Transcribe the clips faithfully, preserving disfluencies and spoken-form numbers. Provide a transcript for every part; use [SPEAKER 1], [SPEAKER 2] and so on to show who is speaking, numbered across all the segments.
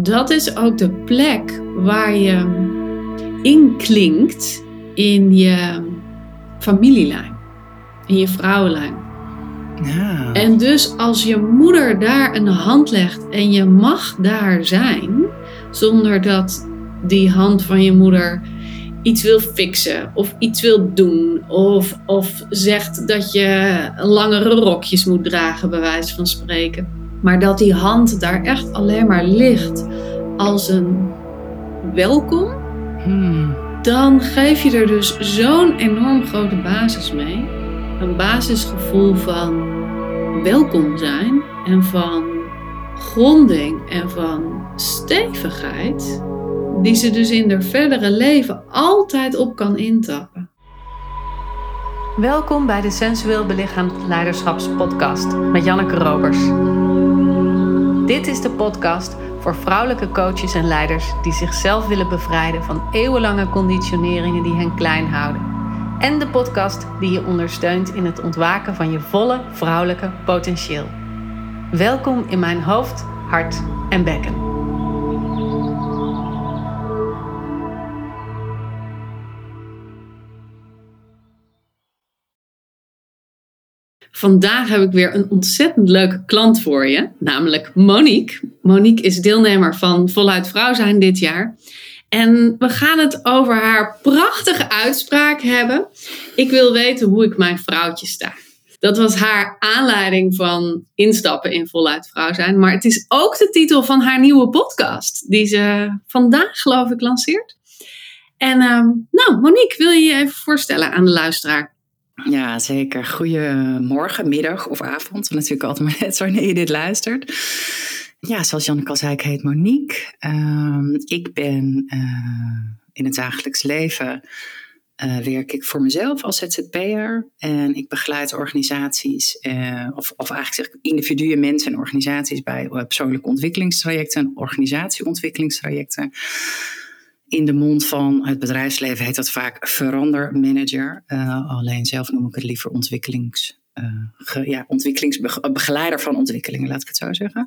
[SPEAKER 1] dat is ook de plek waar je inklinkt in je familielijn, in je vrouwenlijn.
[SPEAKER 2] Ja.
[SPEAKER 1] En dus als je moeder daar een hand legt en je mag daar zijn, zonder dat die hand van je moeder iets wil fixen of iets wil doen of, of zegt dat je langere rokjes moet dragen, bij wijze van spreken. Maar dat die hand daar echt alleen maar ligt als een welkom,
[SPEAKER 2] Hmm.
[SPEAKER 1] dan geef je er dus zo'n enorm grote basis mee. Een basisgevoel van welkom zijn en van gronding en van stevigheid, die ze dus in haar verdere leven altijd op kan intappen. Welkom bij de Sensueel Belichaamd Leiderschapspodcast met Janneke Robers. Dit is de podcast voor vrouwelijke coaches en leiders die zichzelf willen bevrijden van eeuwenlange conditioneringen die hen klein houden. En de podcast die je ondersteunt in het ontwaken van je volle vrouwelijke potentieel. Welkom in mijn hoofd, hart en bekken. Vandaag heb ik weer een ontzettend leuke klant voor je, namelijk Monique. Monique is deelnemer van Voluit Vrouw zijn dit jaar. En we gaan het over haar prachtige uitspraak hebben. Ik wil weten hoe ik mijn vrouwtje sta. Dat was haar aanleiding van instappen in Voluit Vrouw zijn. Maar het is ook de titel van haar nieuwe podcast, die ze vandaag, geloof ik, lanceert. En um, nou, Monique, wil je je even voorstellen aan de luisteraar?
[SPEAKER 2] Ja, zeker. Goedemorgen, middag of avond. Natuurlijk altijd maar net wanneer je dit luistert. Ja, zoals Janneke al zei, ik heet Monique. Uh, ik ben uh, in het dagelijks leven uh, werk ik voor mezelf als Z Z P'er. En ik begeleid organisaties, uh, of, of eigenlijk zeg ik individuen, mensen en organisaties bij uh, persoonlijke ontwikkelingstrajecten, organisatieontwikkelingstrajecten. In de mond van het bedrijfsleven heet dat vaak verandermanager. Uh, alleen zelf noem ik het liever ontwikkelings, uh, ge, ja, ontwikkelingsbegeleider van ontwikkelingen, laat ik het zo zeggen.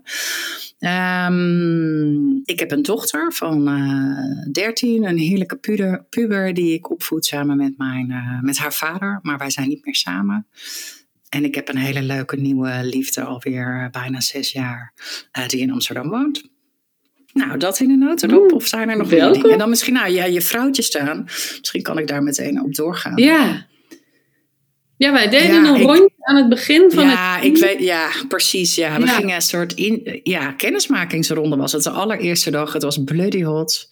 [SPEAKER 2] Um, ik heb een dochter van uh, dertien, een heerlijke puber, puber die ik opvoed samen met, mijn, uh, met haar vader. Maar wij zijn niet meer samen. En ik heb een hele leuke nieuwe liefde, alweer bijna zes jaar, uh, die in Amsterdam woont. Nou, dat in een notendop. Of zijn er nog meer dingen? En dan misschien nou, ja, je vrouwtje staan. Misschien kan ik daar meteen op doorgaan.
[SPEAKER 1] Ja, ja wij deden
[SPEAKER 2] ja,
[SPEAKER 1] een
[SPEAKER 2] ik,
[SPEAKER 1] rondje aan het begin van
[SPEAKER 2] ja,
[SPEAKER 1] het...
[SPEAKER 2] Ik weet, ja, precies. Ja. We
[SPEAKER 1] ja.
[SPEAKER 2] gingen een soort in, ja, kennismakingsronde was het. De allereerste dag. Het was bloody hot.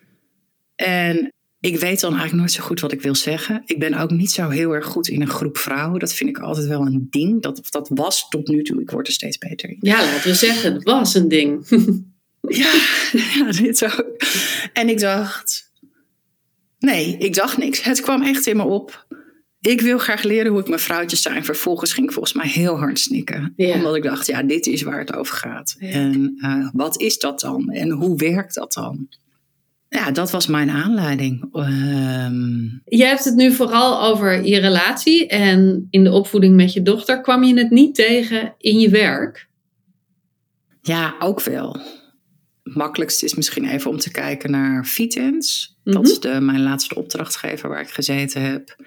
[SPEAKER 2] En ik weet dan eigenlijk nooit zo goed wat ik wil zeggen. Ik ben ook niet zo heel erg goed in een groep vrouwen. Dat vind ik altijd wel een ding. Dat, dat was tot nu toe. Ik word er steeds beter in.
[SPEAKER 1] Ja, laten we zeggen, het was een ding.
[SPEAKER 2] Ja, ja, dit ook. En ik dacht, nee, ik dacht niks. Het kwam echt in me op. Ik wil graag leren hoe ik mijn vrouwtje sta. En vervolgens ging ik volgens mij heel hard snikken. Ja. Omdat ik dacht, ja, dit is waar het over gaat. Ja. En uh, wat is dat dan? En hoe werkt dat dan? Ja, dat was mijn aanleiding. Um...
[SPEAKER 1] Je hebt het nu vooral over je relatie. En in de opvoeding met je dochter kwam je het niet tegen in je werk?
[SPEAKER 2] Ja, ook wel. Het makkelijkste is misschien even om te kijken naar Vitens.
[SPEAKER 1] Mm-hmm.
[SPEAKER 2] Dat is de, mijn laatste opdrachtgever waar ik gezeten heb.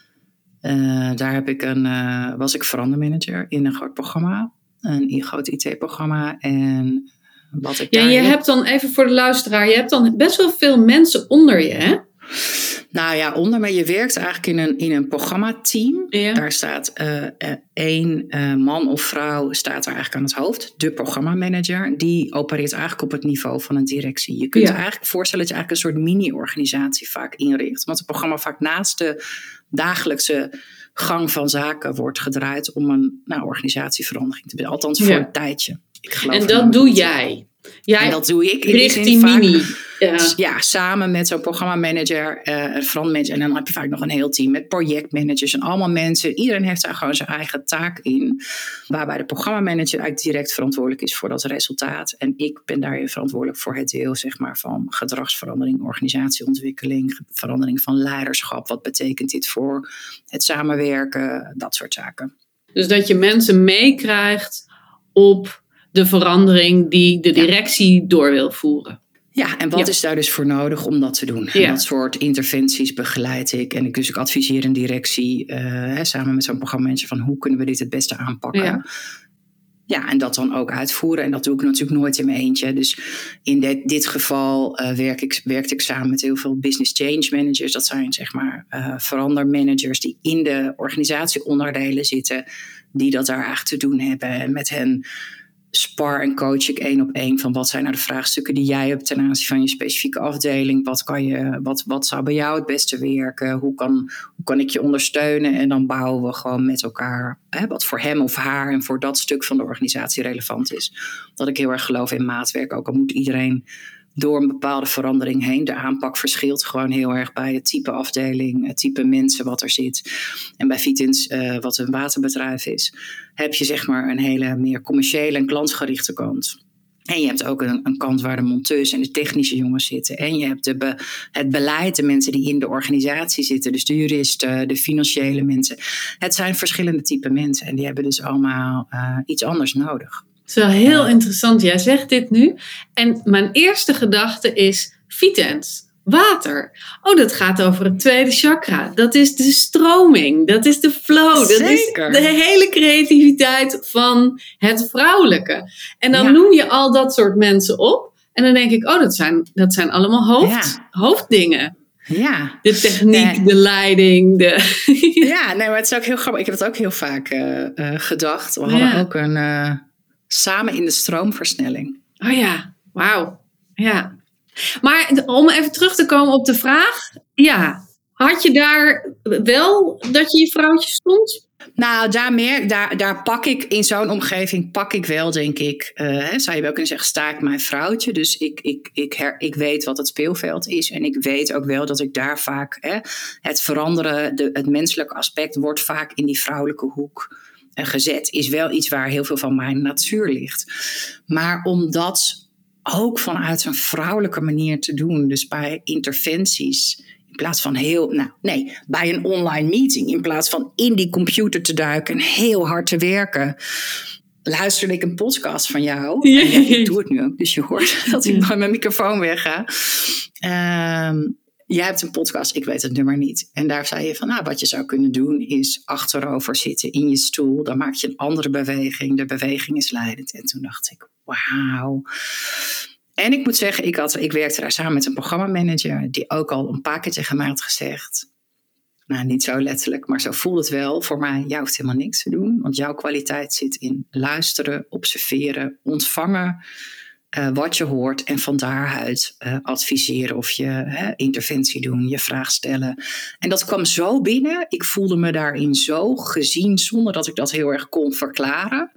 [SPEAKER 2] Uh, daar heb ik een, uh, was ik verandermanager in een groot programma. Een groot I T-programma. En wat ik
[SPEAKER 1] ja,
[SPEAKER 2] daar
[SPEAKER 1] je
[SPEAKER 2] heb...
[SPEAKER 1] hebt dan, even voor de luisteraar, je hebt dan best wel veel mensen onder je, hè?
[SPEAKER 2] Nou ja, onder me. Je werkt eigenlijk in een, in een programmateam.
[SPEAKER 1] Ja.
[SPEAKER 2] Daar staat uh, uh, één uh, man of vrouw staat er eigenlijk aan het hoofd. De programmamanager. Die opereert eigenlijk op het niveau van een directie. Je kunt ja. je eigenlijk voorstellen dat je eigenlijk een soort mini-organisatie vaak inricht. Want het programma vaak naast de dagelijkse gang van zaken wordt gedraaid om een nou, organisatieverandering te doen. Althans voor ja. een tijdje. Ik geloof
[SPEAKER 1] en dat doe jij? Jij
[SPEAKER 2] en dat doe ik. In
[SPEAKER 1] richt
[SPEAKER 2] die,
[SPEAKER 1] die
[SPEAKER 2] vaak,
[SPEAKER 1] mini. Ja.
[SPEAKER 2] ja, samen met zo'n programmamanager, uh, een verandermanager. En dan heb je vaak nog een heel team met projectmanagers en allemaal mensen. Iedereen heeft daar gewoon zijn eigen taak in. Waarbij de programmamanager eigenlijk direct verantwoordelijk is voor dat resultaat. En ik ben daarin verantwoordelijk voor het deel zeg maar, van gedragsverandering, organisatieontwikkeling, verandering van leiderschap. Wat betekent dit voor het samenwerken? Dat soort zaken.
[SPEAKER 1] Dus dat je mensen meekrijgt op de verandering die de directie ja. door wil voeren.
[SPEAKER 2] Ja, en wat ja. is daar dus voor nodig om dat te doen? Ja. Dat soort interventies begeleid ik. En ik, dus ik adviseer een directie uh, hè, samen met zo'n programmamanager van hoe kunnen we dit het beste aanpakken. Ja. Ja, en dat dan ook uitvoeren. En dat doe ik natuurlijk nooit in mijn eentje. Dus in de, dit geval uh, werk ik, werkte ik samen met heel veel business change managers. Dat zijn zeg maar uh, verandermanagers die in de organisatieonderdelen zitten. Die dat daar eigenlijk te doen hebben. En met hen spar en coach ik één op één van wat zijn nou de vraagstukken die jij hebt ten aanzien van je specifieke afdeling. Wat, kan je, wat, wat zou bij jou het beste werken? Hoe kan, hoe kan ik je ondersteunen? En dan bouwen we gewoon met elkaar hè, wat voor hem of haar en voor dat stuk van de organisatie relevant is. Dat ik heel erg geloof in maatwerk. Ook al moet iedereen door een bepaalde verandering heen. De aanpak verschilt gewoon heel erg bij het type afdeling, het type mensen wat er zit. En bij Vitens, uh, wat een waterbedrijf is, heb je zeg maar een hele meer commerciële en klantgerichte kant. En je hebt ook een, een kant waar de monteurs en de technische jongens zitten. En je hebt de be, het beleid, de mensen die in de organisatie zitten. Dus de juristen, de financiële mensen. Het zijn verschillende type mensen. En die hebben dus allemaal uh, iets anders nodig.
[SPEAKER 1] Het is wel heel uh, interessant. Jij zegt dit nu. En mijn eerste gedachte is Vitens. Water. Oh, dat gaat over het tweede chakra. Dat is de stroming. Dat is de flow. Dat
[SPEAKER 2] Zeker.
[SPEAKER 1] is de hele creativiteit van het vrouwelijke. En dan ja. noem je al dat soort mensen op. En dan denk ik, oh, dat zijn, dat zijn allemaal hoofd, ja. hoofddingen.
[SPEAKER 2] Ja.
[SPEAKER 1] De techniek, nee. de leiding. De
[SPEAKER 2] ja, nee, maar het is ook heel grappig. Ik heb het ook heel vaak uh, uh, gedacht. We hadden ja. ook een uh, samen in de stroomversnelling.
[SPEAKER 1] Oh ja, wauw. Ja. Maar om even terug te komen op de vraag. Ja, had je daar wel dat je je vrouwtje stond?
[SPEAKER 2] Nou, daar, meer, daar, daar pak ik in zo'n omgeving, pak ik wel, denk ik. Uh, hè, zou je wel kunnen zeggen, sta ik mijn vrouwtje. Dus ik, ik, ik, her, ik weet wat het speelveld is. En ik weet ook wel dat ik daar vaak, hè, het veranderen, de, het menselijke aspect wordt vaak in die vrouwelijke hoek uh, gezet. Is wel iets waar heel veel van mijn natuur ligt. Maar omdat ook vanuit een vrouwelijke manier te doen. Dus bij interventies. In plaats van heel, nou nee, bij een online meeting. In plaats van in die computer te duiken en heel hard te werken. Luisterde ik een podcast van jou. Ja, ik doe het nu ook, dus je hoort dat ik bij mijn microfoon wegga. Um, jij hebt een podcast, ik weet het nummer niet. En daar zei je van, nou, wat je zou kunnen doen is achterover zitten in je stoel. Dan maak je een andere beweging. De beweging is leidend. En toen dacht ik, wauw. En ik moet zeggen, ik, had, ik werkte daar samen met een programmamanager die ook al een paar keer tegen mij had gezegd. Nou, niet zo letterlijk, maar zo voelde het wel voor mij. Jij hoeft helemaal niks te doen, want jouw kwaliteit zit in luisteren, observeren, ontvangen uh, wat je hoort en van daaruit uh, adviseren of je hè, interventie doen, je vraag stellen. En dat kwam zo binnen. Ik voelde me daarin zo gezien zonder dat ik dat heel erg kon verklaren.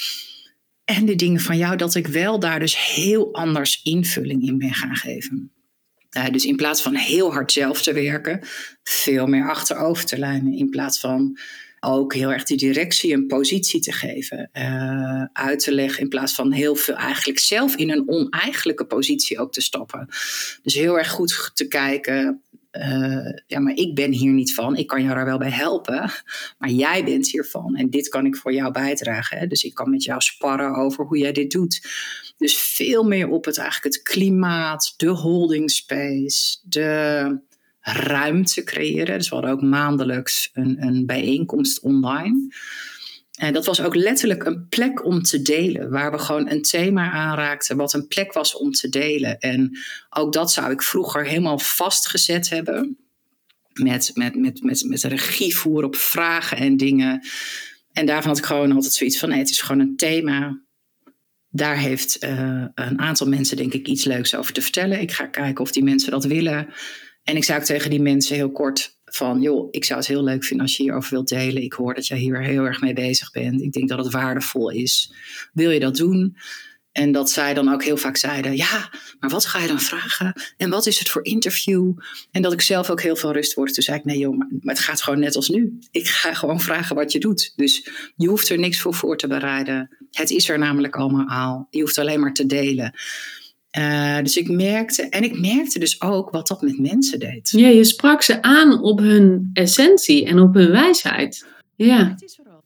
[SPEAKER 2] En de dingen van jou, dat ik wel daar dus heel anders invulling in ben gaan geven. Uh, dus in plaats van heel hard zelf te werken, veel meer achterover te lijnen. In plaats van ook heel erg die directie een positie te geven. Uh, uit te leggen in plaats van heel veel eigenlijk zelf in een oneigenlijke positie ook te stappen. Dus heel erg goed te kijken. Uh, ja, maar ik ben hier niet van. Ik kan jou daar wel bij helpen. Maar jij bent hiervan. En dit kan ik voor jou bijdragen. Hè? Dus ik kan met jou sparren over hoe jij dit doet. Dus veel meer op het eigenlijk het klimaat, de holding space, de ruimte creëren. Dus we hadden ook maandelijks een, een bijeenkomst online. En dat was ook letterlijk een plek om te delen. Waar we gewoon een thema aanraakten. Wat een plek was om te delen. En ook dat zou ik vroeger helemaal vastgezet hebben. Met, met, met, met, met regie voeren op vragen en dingen. En daarvan had ik gewoon altijd zoiets van. Nee, het is gewoon een thema. Daar heeft uh, een aantal mensen denk ik iets leuks over te vertellen. Ik ga kijken of die mensen dat willen. En ik zei ook tegen die mensen heel kort van, joh, ik zou het heel leuk vinden als je hierover wilt delen. Ik hoor dat jij hier heel erg mee bezig bent. Ik denk dat het waardevol is. Wil je dat doen? En dat zij dan ook heel vaak zeiden, ja, maar wat ga je dan vragen? En wat is het voor interview? En dat ik zelf ook heel veel rust word. Toen zei ik, nee joh, maar het gaat gewoon net als nu. Ik ga gewoon vragen wat je doet. Dus je hoeft er niks voor voor te bereiden. Het is er namelijk allemaal. Je hoeft alleen maar te delen. Uh, dus ik merkte, en ik merkte dus ook wat dat met mensen deed.
[SPEAKER 1] Ja, je sprak ze aan op hun essentie en op hun wijsheid. Ja.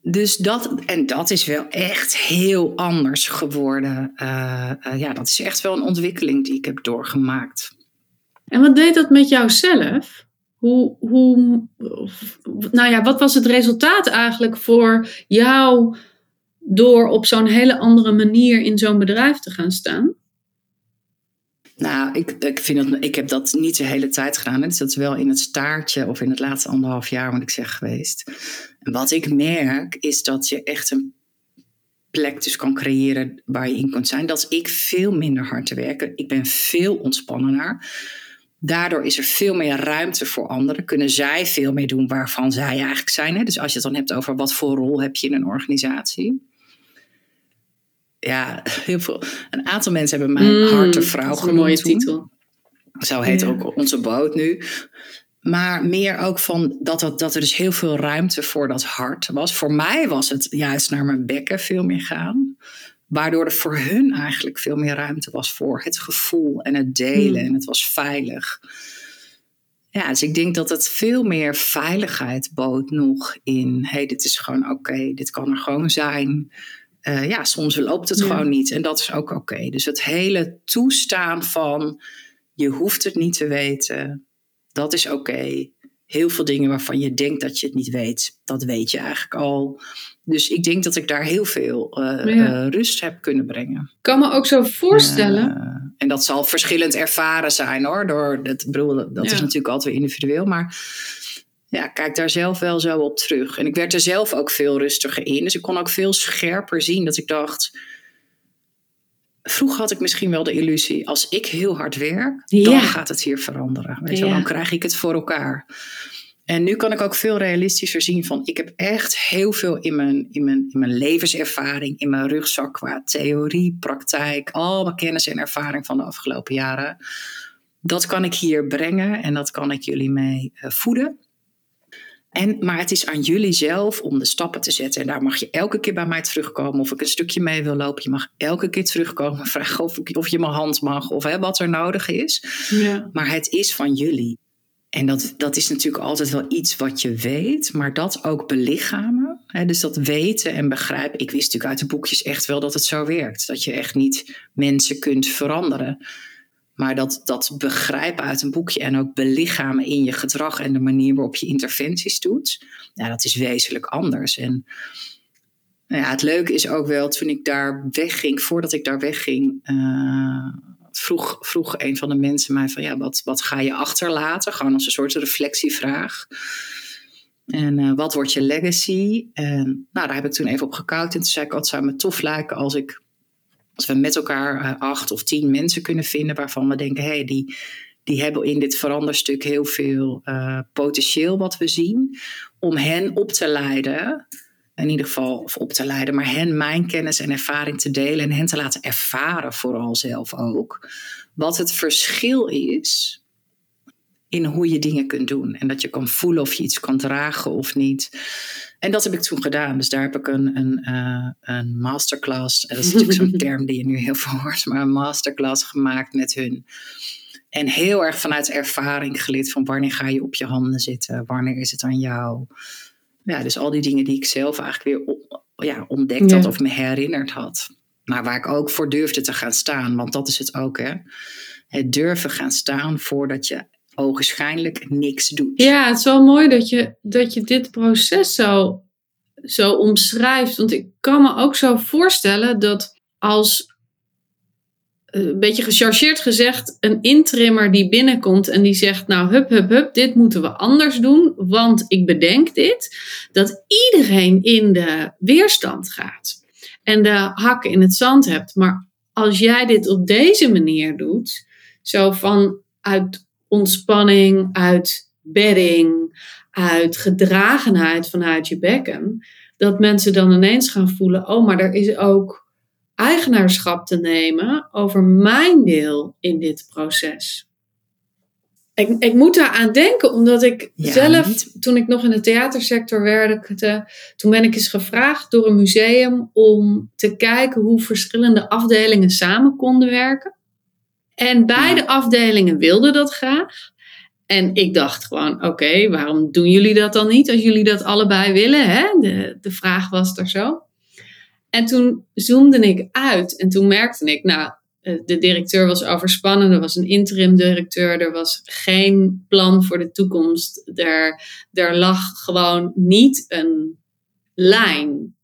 [SPEAKER 2] Dus dat, en dat is wel echt heel anders geworden. Uh, uh, ja, dat is echt wel een ontwikkeling die ik heb doorgemaakt.
[SPEAKER 1] En wat deed dat met jouzelf? Hoe, hoe, nou ja, wat was het resultaat eigenlijk voor jou door op zo'n hele andere manier in zo'n bedrijf te gaan staan?
[SPEAKER 2] Nou, ik, ik, vind dat, ik heb dat niet de hele tijd gedaan. Hè. Dus dat is wel in het staartje of in het laatste anderhalf jaar, moet ik zeggen, geweest. En wat ik merk, is dat je echt een plek dus kan creëren waar je in kunt zijn. Dat ik veel minder hard te werken. Ik ben veel ontspannender. Daardoor is er veel meer ruimte voor anderen. Kunnen zij veel meer doen waarvan zij eigenlijk zijn. Hè? Dus als je het dan hebt over wat voor rol heb je in een organisatie. Ja, heel veel. Een aantal mensen hebben mij mm, hartevrouw genoemd.
[SPEAKER 1] Een mooie titel.
[SPEAKER 2] Zo heet
[SPEAKER 1] ja.
[SPEAKER 2] ook onze boot nu. Maar meer ook van dat, dat, dat er dus heel veel ruimte voor dat hart was. Voor mij was het juist naar mijn bekken veel meer gaan. Waardoor er voor hun eigenlijk veel meer ruimte was voor het gevoel en het delen. Mm. En het was veilig. Ja, dus ik denk dat het veel meer veiligheid bood nog in. Hé, hey, dit is gewoon oké, okay, dit kan er gewoon zijn. Uh, ja, soms loopt het ja. gewoon niet en dat is ook oké. Okay. Dus het hele toestaan van je hoeft het niet te weten, dat is oké. Okay. Heel veel dingen waarvan je denkt dat je het niet weet, dat weet je eigenlijk al. Dus ik denk dat ik daar heel veel uh, ja. uh, rust heb kunnen brengen.
[SPEAKER 1] Ik kan me ook zo voorstellen.
[SPEAKER 2] Uh, en dat zal verschillend ervaren zijn hoor. Door dat, bedoel, dat ja. is natuurlijk altijd weer individueel, maar ja, kijk daar zelf wel zo op terug. En ik werd er zelf ook veel rustiger in. Dus ik kon ook veel scherper zien dat ik dacht, vroeger had ik misschien wel de illusie, als ik heel hard werk, ja. dan gaat het hier veranderen. Weet je, ja. Dan krijg ik het voor elkaar. En nu kan ik ook veel realistischer zien van, ik heb echt heel veel in mijn, in mijn, in mijn levenservaring, in mijn rugzak qua theorie, praktijk, al mijn kennis en ervaring van de afgelopen jaren. Dat kan ik hier brengen en dat kan ik jullie mee uh, voeden. En, maar het is aan jullie zelf om de stappen te zetten. En daar mag je elke keer bij mij terugkomen. Of ik een stukje mee wil lopen. Je mag elke keer terugkomen. Vragen of, ik, of je mijn hand mag. Of hè, wat er nodig is. Ja. Maar het is van jullie. En dat, dat is natuurlijk altijd wel iets wat je weet. Maar dat ook belichamen. Hè, dus dat weten en begrijpen. Ik wist natuurlijk uit de boekjes echt wel dat het zo werkt. Dat je echt niet mensen kunt veranderen. Maar dat, dat begrijpen uit een boekje en ook belichamen in je gedrag en de manier waarop je interventies doet, ja, dat is wezenlijk anders. En nou ja, het leuke is ook wel, toen ik daar wegging, voordat ik daar wegging, uh, vroeg, vroeg een van de mensen mij van, ja, wat, wat ga je achterlaten? Gewoon als een soort reflectievraag. En uh, wat wordt je legacy? En nou, daar heb ik toen even op gekoud en toen zei ik, het zou me tof lijken als ik Als we met elkaar uh, acht of tien mensen kunnen vinden waarvan we denken, hé, hey, die, die hebben in dit veranderstuk heel veel uh, potentieel wat we zien. Om hen op te leiden, in ieder geval, of op te leiden, maar hen mijn kennis en ervaring te delen en hen te laten ervaren vooral zelf ook. Wat het verschil is in hoe je dingen kunt doen. En dat je kan voelen of je iets kan dragen of niet. En dat heb ik toen gedaan. Dus daar heb ik een, een, uh, een masterclass. En dat is natuurlijk zo'n term die je nu heel veel hoort. Maar een masterclass gemaakt met hun. En heel erg vanuit ervaring geleerd van wanneer ga je op je handen zitten. Wanneer is het aan jou. Ja, dus al die dingen die ik zelf eigenlijk weer op, ja, ontdekt had. Ja. Of me herinnerd had. Maar waar ik ook voor durfde te gaan staan. Want dat is het ook, hè. Het durven gaan staan voordat je ogenschijnlijk niks doet.
[SPEAKER 1] Ja, het is wel mooi dat je, dat je dit proces zo, zo omschrijft. Want ik kan me ook zo voorstellen dat als, een beetje gechargeerd gezegd, een intrimmer die binnenkomt en die zegt, nou hup, hup, hup, dit moeten we anders doen, want ik bedenk dit, dat iedereen in de weerstand gaat en de hakken in het zand hebt. Maar als jij dit op deze manier doet, zo van uit ontspanning, uit bedding, uit gedragenheid vanuit je bekken, dat mensen dan ineens gaan voelen, oh, maar er is ook eigenaarschap te nemen over mijn deel in dit proces. Ik, ik moet daar aan denken, omdat ik ja, zelf, niet. Toen ik nog in de theatersector werkte, toen ben ik eens gevraagd door een museum om te kijken hoe verschillende afdelingen samen konden werken. En beide ja. afdelingen wilden dat graag. En ik dacht gewoon, oké, okay, waarom doen jullie dat dan niet als jullie dat allebei willen? Hè? De, de vraag was er zo. En toen zoomde ik uit en toen merkte ik, nou, de directeur was overspannen, er was een interim directeur, er was geen plan voor de toekomst. Er, er lag gewoon niet een lijn.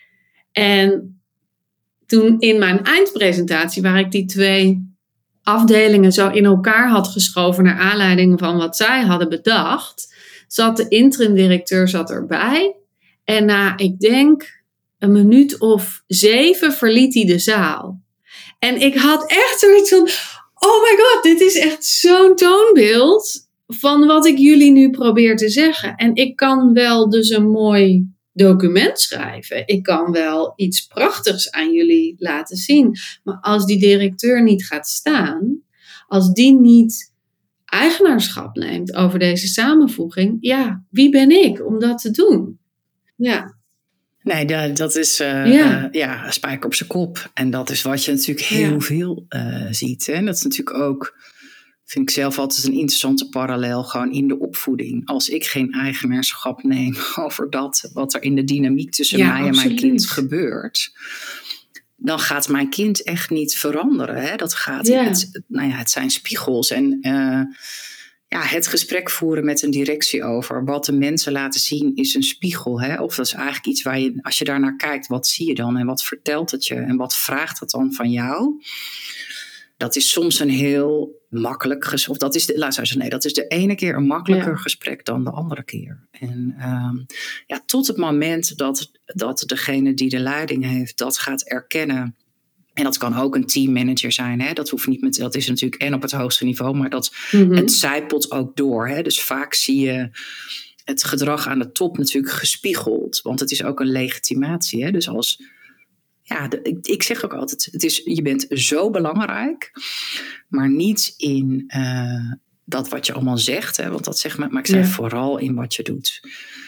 [SPEAKER 1] En toen in mijn eindpresentatie, waar ik die twee afdelingen zo in elkaar had geschoven naar aanleiding van wat zij hadden bedacht, zat de interim directeur zat erbij. En na, ik denk, een minuut of zeven verliet hij de zaal. En ik had echt zoiets van, oh my god, dit is echt zo'n toonbeeld van wat ik jullie nu probeer te zeggen. En ik kan wel dus een mooi document schrijven. Ik kan wel iets prachtigs aan jullie laten zien. Maar als die directeur niet gaat staan, als die niet eigenaarschap neemt over deze samenvoeging, ja, wie ben ik om dat te doen? Ja.
[SPEAKER 2] Nee, dat, dat is uh, ja. Uh, ja, spijker op zijn kop. En dat is wat je natuurlijk heel ja. veel uh, ziet. Hè? Dat is natuurlijk ook, vind ik zelf altijd een interessante parallel, gewoon in de opvoeding. Als ik geen eigenaarschap neem over dat wat er in de dynamiek tussen ja, mij en absoluut. Mijn kind gebeurt, dan gaat mijn kind echt niet veranderen. Hè? Dat gaat, ja. het, nou ja, het zijn spiegels. En uh, ja, het gesprek voeren met een directie over wat de mensen laten zien is een spiegel. Hè? Of dat is eigenlijk iets waar je, als je daarnaar kijkt, wat zie je dan? En wat vertelt het je? En wat vraagt het dan van jou? Dat is soms een heel makkelijk gesprek. Of dat is de, laat zeggen, nee, dat is de ene keer een makkelijker ja. gesprek dan de andere keer. En um, ja, tot het moment dat, dat degene die de leiding heeft dat gaat erkennen. En dat kan ook een teammanager zijn. Hè? Dat hoeft niet met, dat is natuurlijk en op het hoogste niveau, maar dat mm-hmm. het zijpelt ook door. Hè? Dus vaak zie je het gedrag aan de top natuurlijk gespiegeld, want het is ook een legitimatie. Hè? Dus als Ja, de, ik, ik zeg ook altijd, het is, je bent zo belangrijk, maar niet in uh, dat wat je allemaal zegt. Hè, want dat zegt maar, maar ik zeg ja. vooral in wat je doet.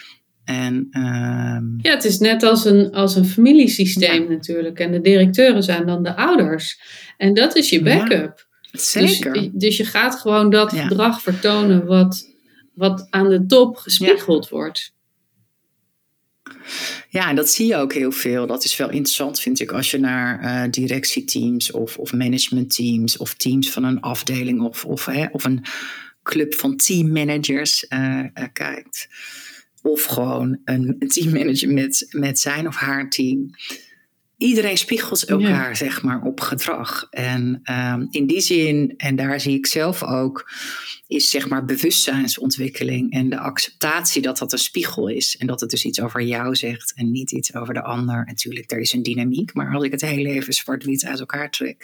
[SPEAKER 2] En, uh,
[SPEAKER 1] ja, het is net als een, als een familiesysteem ja. natuurlijk. En de directeuren zijn dan de ouders. En dat is je backup.
[SPEAKER 2] Ja, zeker.
[SPEAKER 1] Dus, dus je gaat gewoon dat ja. gedrag vertonen wat, wat aan de top gespiegeld ja. wordt.
[SPEAKER 2] Ja, en dat zie je ook heel veel. Dat is wel interessant, vind ik, als je naar uh, directieteams of, of managementteams of teams van een afdeling of, of, hè, of een club van teammanagers uh, uh, kijkt. Of gewoon een, een teammanager met, met zijn of haar team. Iedereen spiegelt elkaar, ja. zeg maar, op gedrag. En um, in die zin, en daar zie ik zelf ook, is zeg maar bewustzijnsontwikkeling en de acceptatie dat dat een spiegel is. En dat het dus iets over jou zegt en niet iets over de ander. En natuurlijk, er is een dynamiek, maar als ik het heel even zwart-wit uit elkaar trek.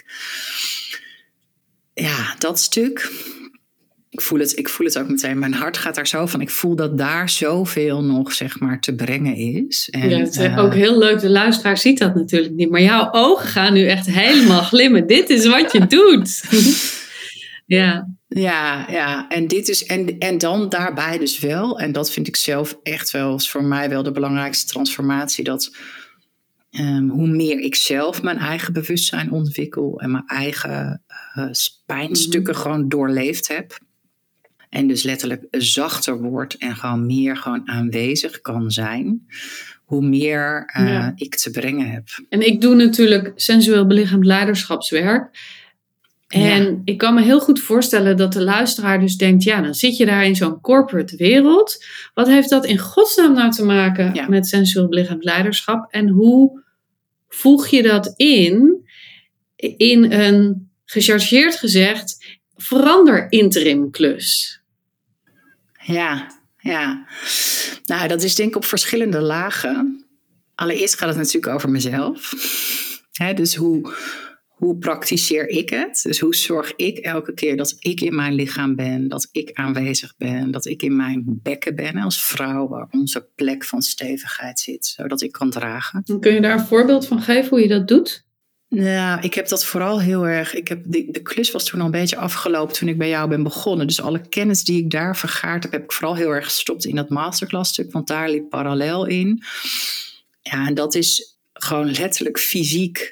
[SPEAKER 2] Ja, dat stuk. Ik voel het, ik voel het ook meteen. Mijn hart gaat daar zo van. Ik voel dat daar zoveel nog, zeg maar, te brengen is. En,
[SPEAKER 1] ja, het is uh, ook heel leuk. De luisteraar ziet dat natuurlijk niet. Maar jouw ogen gaan nu echt helemaal glimmen. Dit is wat je doet. ja.
[SPEAKER 2] Ja, ja. En, dit is, en, en dan daarbij dus wel. En dat vind ik zelf echt wel, is voor mij wel de belangrijkste transformatie. Dat um, hoe meer ik zelf mijn eigen bewustzijn ontwikkel. En mijn eigen uh, pijnstukken mm-hmm. gewoon doorleefd heb. En dus letterlijk zachter wordt en gewoon meer gewoon aanwezig kan zijn. Hoe meer uh, ja. ik te brengen heb.
[SPEAKER 1] En ik doe natuurlijk sensueel belichaamd leiderschapswerk. En ja. ik kan me heel goed voorstellen dat de luisteraar dus denkt, ja, dan zit je daar in zo'n corporate wereld. Wat heeft dat in godsnaam nou te maken ja. met sensueel belichaamd leiderschap? En hoe voeg je dat in, in een, gechargeerd gezegd, verander interim klus?
[SPEAKER 2] Ja, ja. Nou, dat is denk ik op verschillende lagen. Allereerst gaat het natuurlijk over mezelf. Hè, dus hoe, hoe praktiseer ik het? Dus hoe zorg ik elke keer dat ik in mijn lichaam ben, dat ik aanwezig ben, dat ik in mijn bekken ben als vrouw, waar onze plek van stevigheid zit, zodat ik kan dragen.
[SPEAKER 1] Kun je daar een voorbeeld van geven hoe je dat doet?
[SPEAKER 2] Nou, ik heb dat vooral heel erg. Ik heb de, de klus was toen al een beetje afgelopen toen ik bij jou ben begonnen. Dus alle kennis die ik daar vergaard heb, heb ik vooral heel erg gestopt in dat masterclass stuk, want daar liep parallel in. Ja, en dat is gewoon letterlijk fysiek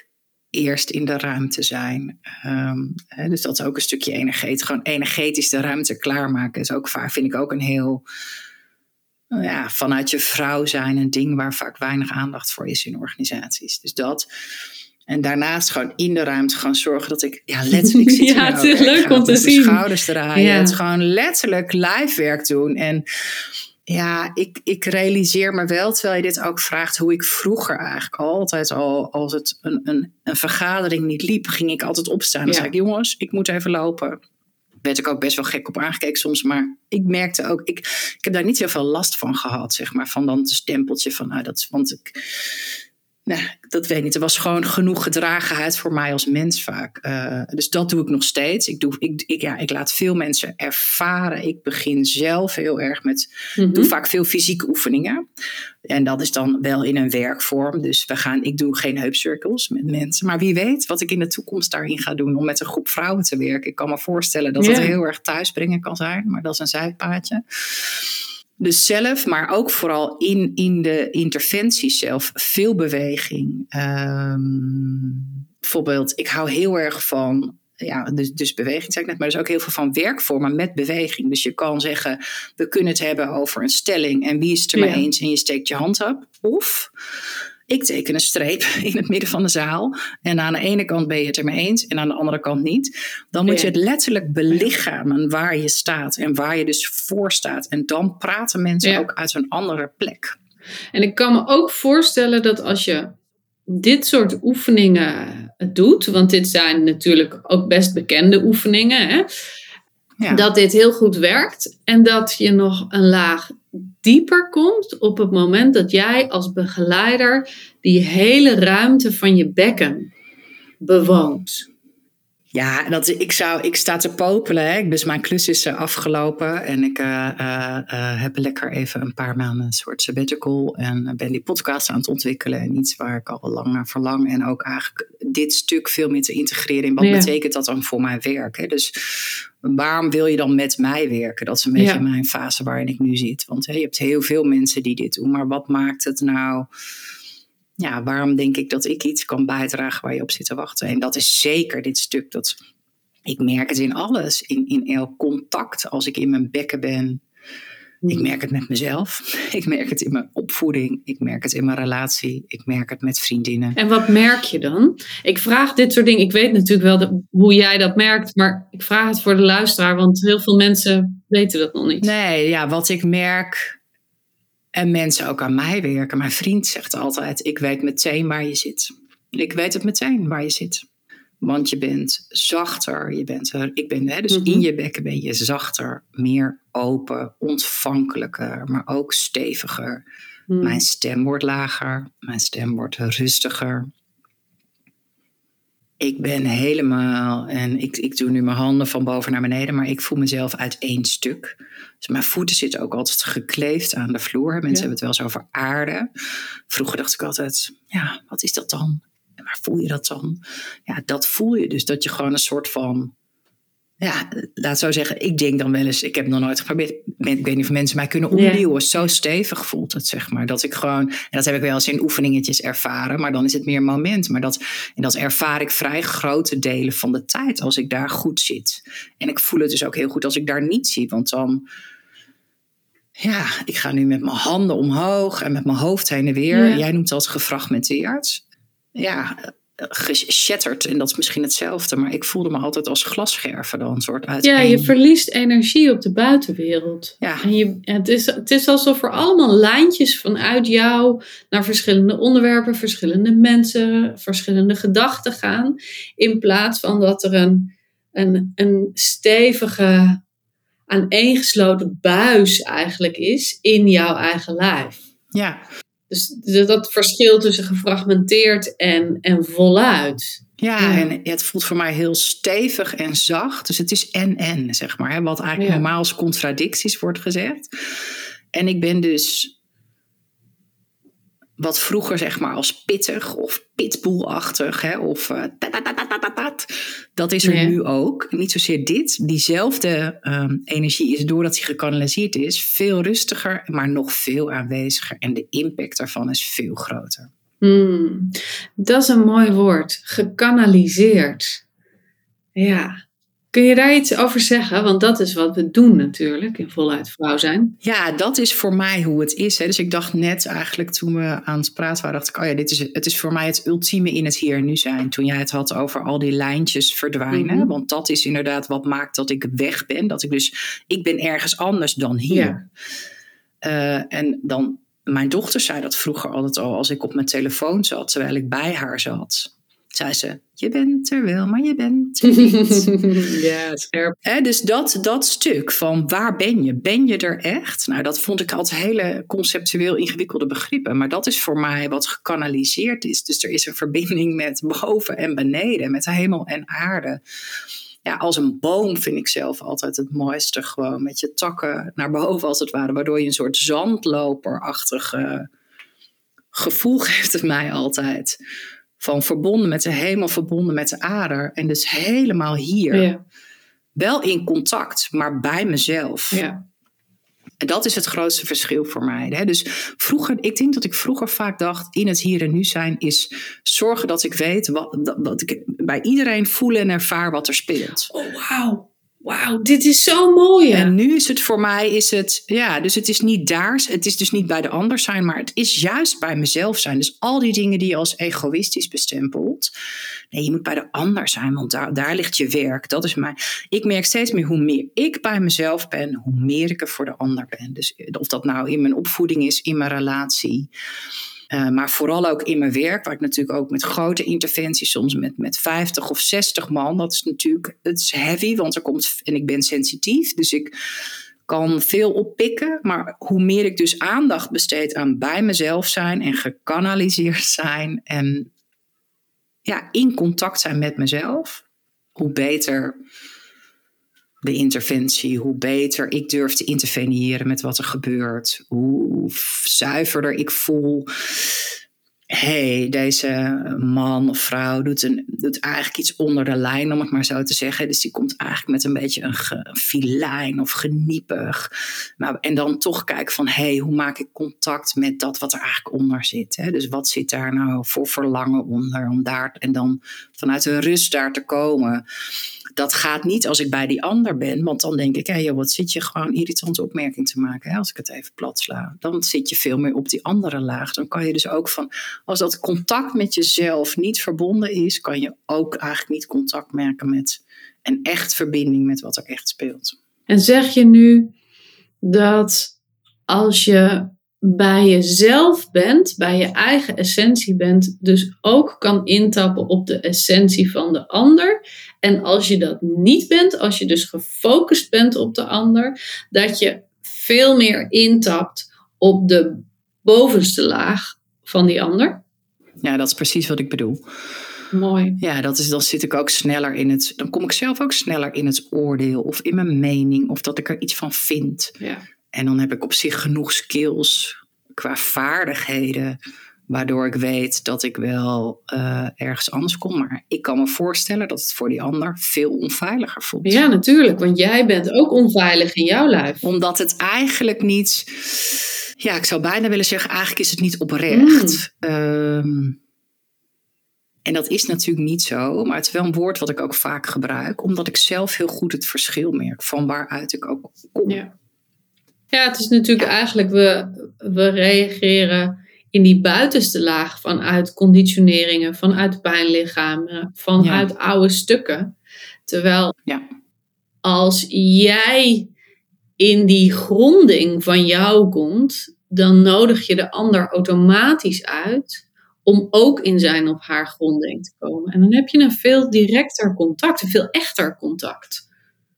[SPEAKER 2] eerst in de ruimte zijn. Um, hè, dus dat is ook een stukje energetisch. Gewoon energetisch de ruimte klaarmaken is ook vaak, vind ik ook een heel, nou ja, vanuit je vrouw zijn een ding waar vaak weinig aandacht voor is in organisaties. Dus dat. En daarnaast gewoon in de ruimte gewoon zorgen dat ik, ja, letterlijk zit
[SPEAKER 1] ja, het is leuk om te
[SPEAKER 2] met
[SPEAKER 1] zien.
[SPEAKER 2] De schouders draaien.
[SPEAKER 1] Ja.
[SPEAKER 2] Het is gewoon letterlijk live werk doen. En ja, ik, ik realiseer me wel, terwijl je dit ook vraagt, hoe ik vroeger eigenlijk altijd al, als het een, een, een vergadering niet liep, ging ik altijd opstaan. Dan
[SPEAKER 1] Ja.
[SPEAKER 2] zei ik, jongens, ik moet even lopen. Werd ik ook best wel gek op aangekeken soms, maar ik merkte ook, ik, ik heb daar niet zoveel last van gehad, zeg maar, van dan het stempeltje van, nou, dat is, want ik, nou, dat weet ik niet. Er was gewoon genoeg gedragenheid voor mij als mens vaak. Uh, dus dat doe ik nog steeds. Ik, doe, ik, ik, ja, ik laat veel mensen ervaren. Ik begin zelf heel erg met, mm-hmm. doe vaak veel fysieke oefeningen. En dat is dan wel in een werkvorm. Dus we gaan, ik doe geen heupcirkels met mensen. Maar wie weet wat ik in de toekomst daarin ga doen om met een groep vrouwen te werken. Ik kan me voorstellen dat
[SPEAKER 1] yeah.
[SPEAKER 2] het heel erg thuisbrengen kan zijn. Maar dat is een zijpaadje. Dus zelf, maar ook vooral in, in de interventie zelf, veel beweging. Um, bijvoorbeeld, ik hou heel erg van, ja, dus, dus beweging zei ik net, maar dus ook heel veel van werkvormen met beweging. Dus je kan zeggen, we kunnen het hebben over een stelling en wie is het er mee
[SPEAKER 1] ja.
[SPEAKER 2] eens en je steekt je hand op. Of ik teken een streep in het midden van de zaal en aan de ene kant ben je het er mee eens en aan de andere kant niet. Dan moet je het letterlijk belichamen waar je staat en waar je dus voor staat. En dan praten mensen ja. ook uit een andere plek.
[SPEAKER 1] En ik kan me ook voorstellen dat als je dit soort oefeningen doet, want dit zijn natuurlijk ook best bekende oefeningen, hè? Ja. Dat dit heel goed werkt en dat je nog een laag dieper komt op het moment dat jij als begeleider die hele ruimte van je bekken bewoont.
[SPEAKER 2] Ja, dat, ik, zou, ik sta te popelen. Hè. Dus mijn klus is afgelopen. En ik uh, uh, uh, heb lekker even een paar maanden een soort sabbatical. En ben die podcast aan het ontwikkelen. En iets waar ik al lang naar verlang. En ook eigenlijk dit stuk veel meer te integreren in wat ja. betekent dat dan voor mijn werk. Hè. Dus waarom wil je dan met mij werken? Dat is een beetje ja. mijn fase waarin ik nu zit. Want hè, je hebt heel veel mensen die dit doen. Maar wat maakt het nou... Ja, waarom denk ik dat ik iets kan bijdragen waar je op zit te wachten? En dat is zeker dit stuk. Dat, ik merk het in alles. In, in elk contact. Als ik in mijn bekken ben. Ik merk het met mezelf. Ik merk het in mijn opvoeding. Ik merk het in mijn relatie. Ik merk het met vriendinnen.
[SPEAKER 1] En wat merk je dan? Ik vraag dit soort dingen. Ik weet natuurlijk wel de, hoe jij dat merkt. Maar ik vraag het voor de luisteraar. Want heel veel mensen weten dat nog niet.
[SPEAKER 2] Nee, ja, wat ik merk... En mensen ook aan mij werken. Mijn vriend zegt altijd, ik weet meteen waar je zit. Ik weet het meteen waar je zit. Want je bent zachter. Je bent er, ik ben, hè, dus mm-hmm. in je bekken ben je zachter, meer open, ontvankelijker, maar ook steviger. Mm. Mijn stem wordt lager. Mijn stem wordt rustiger. Ik ben helemaal, en ik, ik doe nu mijn handen van boven naar beneden, maar ik voel mezelf uit één stuk. Dus mijn voeten zitten ook altijd gekleefd aan de vloer. Mensen ja. hebben het wel eens over aarde. Vroeger dacht ik altijd, ja, wat is dat dan? En waar voel je dat dan? Ja, dat voel je dus, dat je gewoon een soort van... Ja, laat zo zeggen, ik denk dan wel eens, ik heb het nog nooit geprobeerd. Ik weet niet of mensen mij kunnen omduwen. Ja. Zo stevig voelt het, zeg maar. Dat ik gewoon, en dat heb ik wel eens in oefeningetjes ervaren, maar dan is het meer moment. Maar dat, en dat ervaar ik vrij grote delen van de tijd als ik daar goed zit. En ik voel het dus ook heel goed als ik daar niet zit. Want dan, ja, ik ga nu met mijn handen omhoog en met mijn hoofd heen en weer. Ja. Jij noemt dat gefragmenteerd. Ja, geshatterd. En dat is misschien hetzelfde. Maar ik voelde me altijd als glasscherven dan. Een soort uiteen.
[SPEAKER 1] Ja, je verliest energie op de buitenwereld. Ja. En je, het, is, het is alsof er allemaal lijntjes vanuit jou naar verschillende onderwerpen, verschillende mensen, verschillende gedachten gaan. In plaats van dat er een, een, een stevige, aaneengesloten buis eigenlijk is in jouw eigen lijf.
[SPEAKER 2] Ja.
[SPEAKER 1] Dus dat verschil tussen gefragmenteerd en, en voluit.
[SPEAKER 2] Ja, ja, en het voelt voor mij heel stevig en zacht. Dus het is en-en, zeg maar. Hè, wat eigenlijk ja. normaal als contradicties wordt gezegd. En ik ben dus... wat vroeger zeg maar als pittig of pitbullachtig, hè, of uh, dat is er ja. nu ook. Niet zozeer dit. Diezelfde um, energie is, doordat die gekanaliseerd is, veel rustiger, maar nog veel aanweziger. En de impact daarvan is veel groter.
[SPEAKER 1] Hmm. Dat is een mooi woord. Gekanaliseerd. Ja. Kun je daar iets over zeggen? Want dat is wat we doen natuurlijk in Voluit Vrouw zijn.
[SPEAKER 2] Ja, dat is voor mij hoe het is. Hè. Dus ik dacht net eigenlijk toen we aan het praten waren, dacht ik, oh ja, dit is, het is voor mij het ultieme in het hier en nu zijn. Toen jij het had over al die lijntjes verdwijnen. Mm-hmm. Want dat is inderdaad wat maakt dat ik weg ben. Dat ik dus, ik ben ergens anders dan hier. Ja. Uh, en dan, mijn dochter zei dat vroeger altijd al als ik op mijn telefoon zat, terwijl ik bij haar zat. Zei ze, je bent er wel, maar je bent er niet.
[SPEAKER 1] Ja, scherp.
[SPEAKER 2] He, dus dat, dat stuk van waar ben je? Ben je er echt? Nou, dat vond ik altijd hele conceptueel ingewikkelde begrippen. Maar dat is voor mij wat gekanaliseerd is. Dus er is een verbinding met boven en beneden, met hemel en aarde. Ja, als een boom vind ik zelf altijd het mooiste. Gewoon met je takken naar boven als het ware. Waardoor je een soort zandloperachtig uh, gevoel geeft het mij altijd. Van verbonden met de hemel, verbonden met de aarde. En dus helemaal hier. Ja. Wel in contact, maar bij mezelf. Ja. En dat is het grootste verschil voor mij. Hè? Dus vroeger, ik denk dat ik vroeger vaak dacht, in het hier en nu zijn is zorgen dat ik weet, wat, wat ik bij iedereen voel en ervaar wat er speelt.
[SPEAKER 1] Oh, wauw. Wauw, dit is zo mooi.
[SPEAKER 2] En nu is het voor mij, is het, ja, dus het is niet daar, het is dus niet bij de ander zijn, maar het is juist bij mezelf zijn. Dus al die dingen die je als egoïstisch bestempelt, nee, je moet bij de ander zijn, want daar, daar ligt je werk. Dat is mijn, ik merk steeds meer hoe meer ik bij mezelf ben, hoe meer ik er voor de ander ben. Dus of dat nou in mijn opvoeding is, in mijn relatie. Uh, maar vooral ook in mijn werk, waar ik natuurlijk ook met grote interventies, soms met, met vijftig of zestig man, dat is natuurlijk, het is heavy, want er komt, en ik ben sensitief, dus ik kan veel oppikken, maar hoe meer ik dus aandacht besteed aan bij mezelf zijn en gekanaliseerd zijn en ja, in contact zijn met mezelf, hoe beter de interventie, hoe beter ik durf te interveneren met wat er gebeurt. Hoe zuiverder ik voel, hé, hey, deze man of vrouw doet, een, doet eigenlijk iets onder de lijn, om het maar zo te zeggen. Dus die komt eigenlijk met een beetje een, ge, een filijn of geniepig. Nou, en dan toch kijken van, hé, hey, hoe maak ik contact met dat wat er eigenlijk onder zit? Hè? Dus wat zit daar nou voor verlangen onder? Om daar, en dan vanuit de rust daar te komen. Dat gaat niet als ik bij die ander ben. Want dan denk ik, hé, joh, wat zit je gewoon irritante opmerking te maken. Hè, als ik het even plat sla. Dan zit je veel meer op die andere laag. Dan kan je dus ook van, als dat contact met jezelf niet verbonden is, kan je ook eigenlijk niet contact merken met een echt verbinding met wat er echt speelt.
[SPEAKER 1] En zeg je nu dat als je bij jezelf bent, bij je eigen essentie bent, dus ook kan intappen op de essentie van de ander. En als je dat niet bent, als je dus gefocust bent op de ander, dat je veel meer intapt op de bovenste laag van die ander?
[SPEAKER 2] Ja, dat is precies wat ik bedoel.
[SPEAKER 1] Mooi.
[SPEAKER 2] Ja, dat is, dan zit ik ook sneller in het, dan kom ik zelf ook sneller in het oordeel of in mijn mening of dat ik er iets van vind.
[SPEAKER 1] Ja.
[SPEAKER 2] En dan heb ik op zich genoeg skills qua vaardigheden, waardoor ik weet dat ik wel uh, ergens anders kom. Maar ik kan me voorstellen dat het voor die ander veel onveiliger voelt.
[SPEAKER 1] Ja, natuurlijk, want jij bent ook onveilig in jouw lijf.
[SPEAKER 2] Omdat het eigenlijk niet, ja, ik zou bijna willen zeggen, eigenlijk is het niet oprecht. Mm. Um, en dat is natuurlijk niet zo, maar het is wel een woord wat ik ook vaak gebruik, omdat ik zelf heel goed het verschil merk van waaruit ik ook kom.
[SPEAKER 1] Ja. Ja, het is natuurlijk eigenlijk, we, we reageren in die buitenste laag vanuit conditioneringen, vanuit pijnlichamen, vanuit ja. oude stukken. Terwijl
[SPEAKER 2] ja.
[SPEAKER 1] als jij in die gronding van jou komt, dan nodig je de ander automatisch uit om ook in zijn of haar gronding te komen. En dan heb je een veel directer contact, een veel echter contact.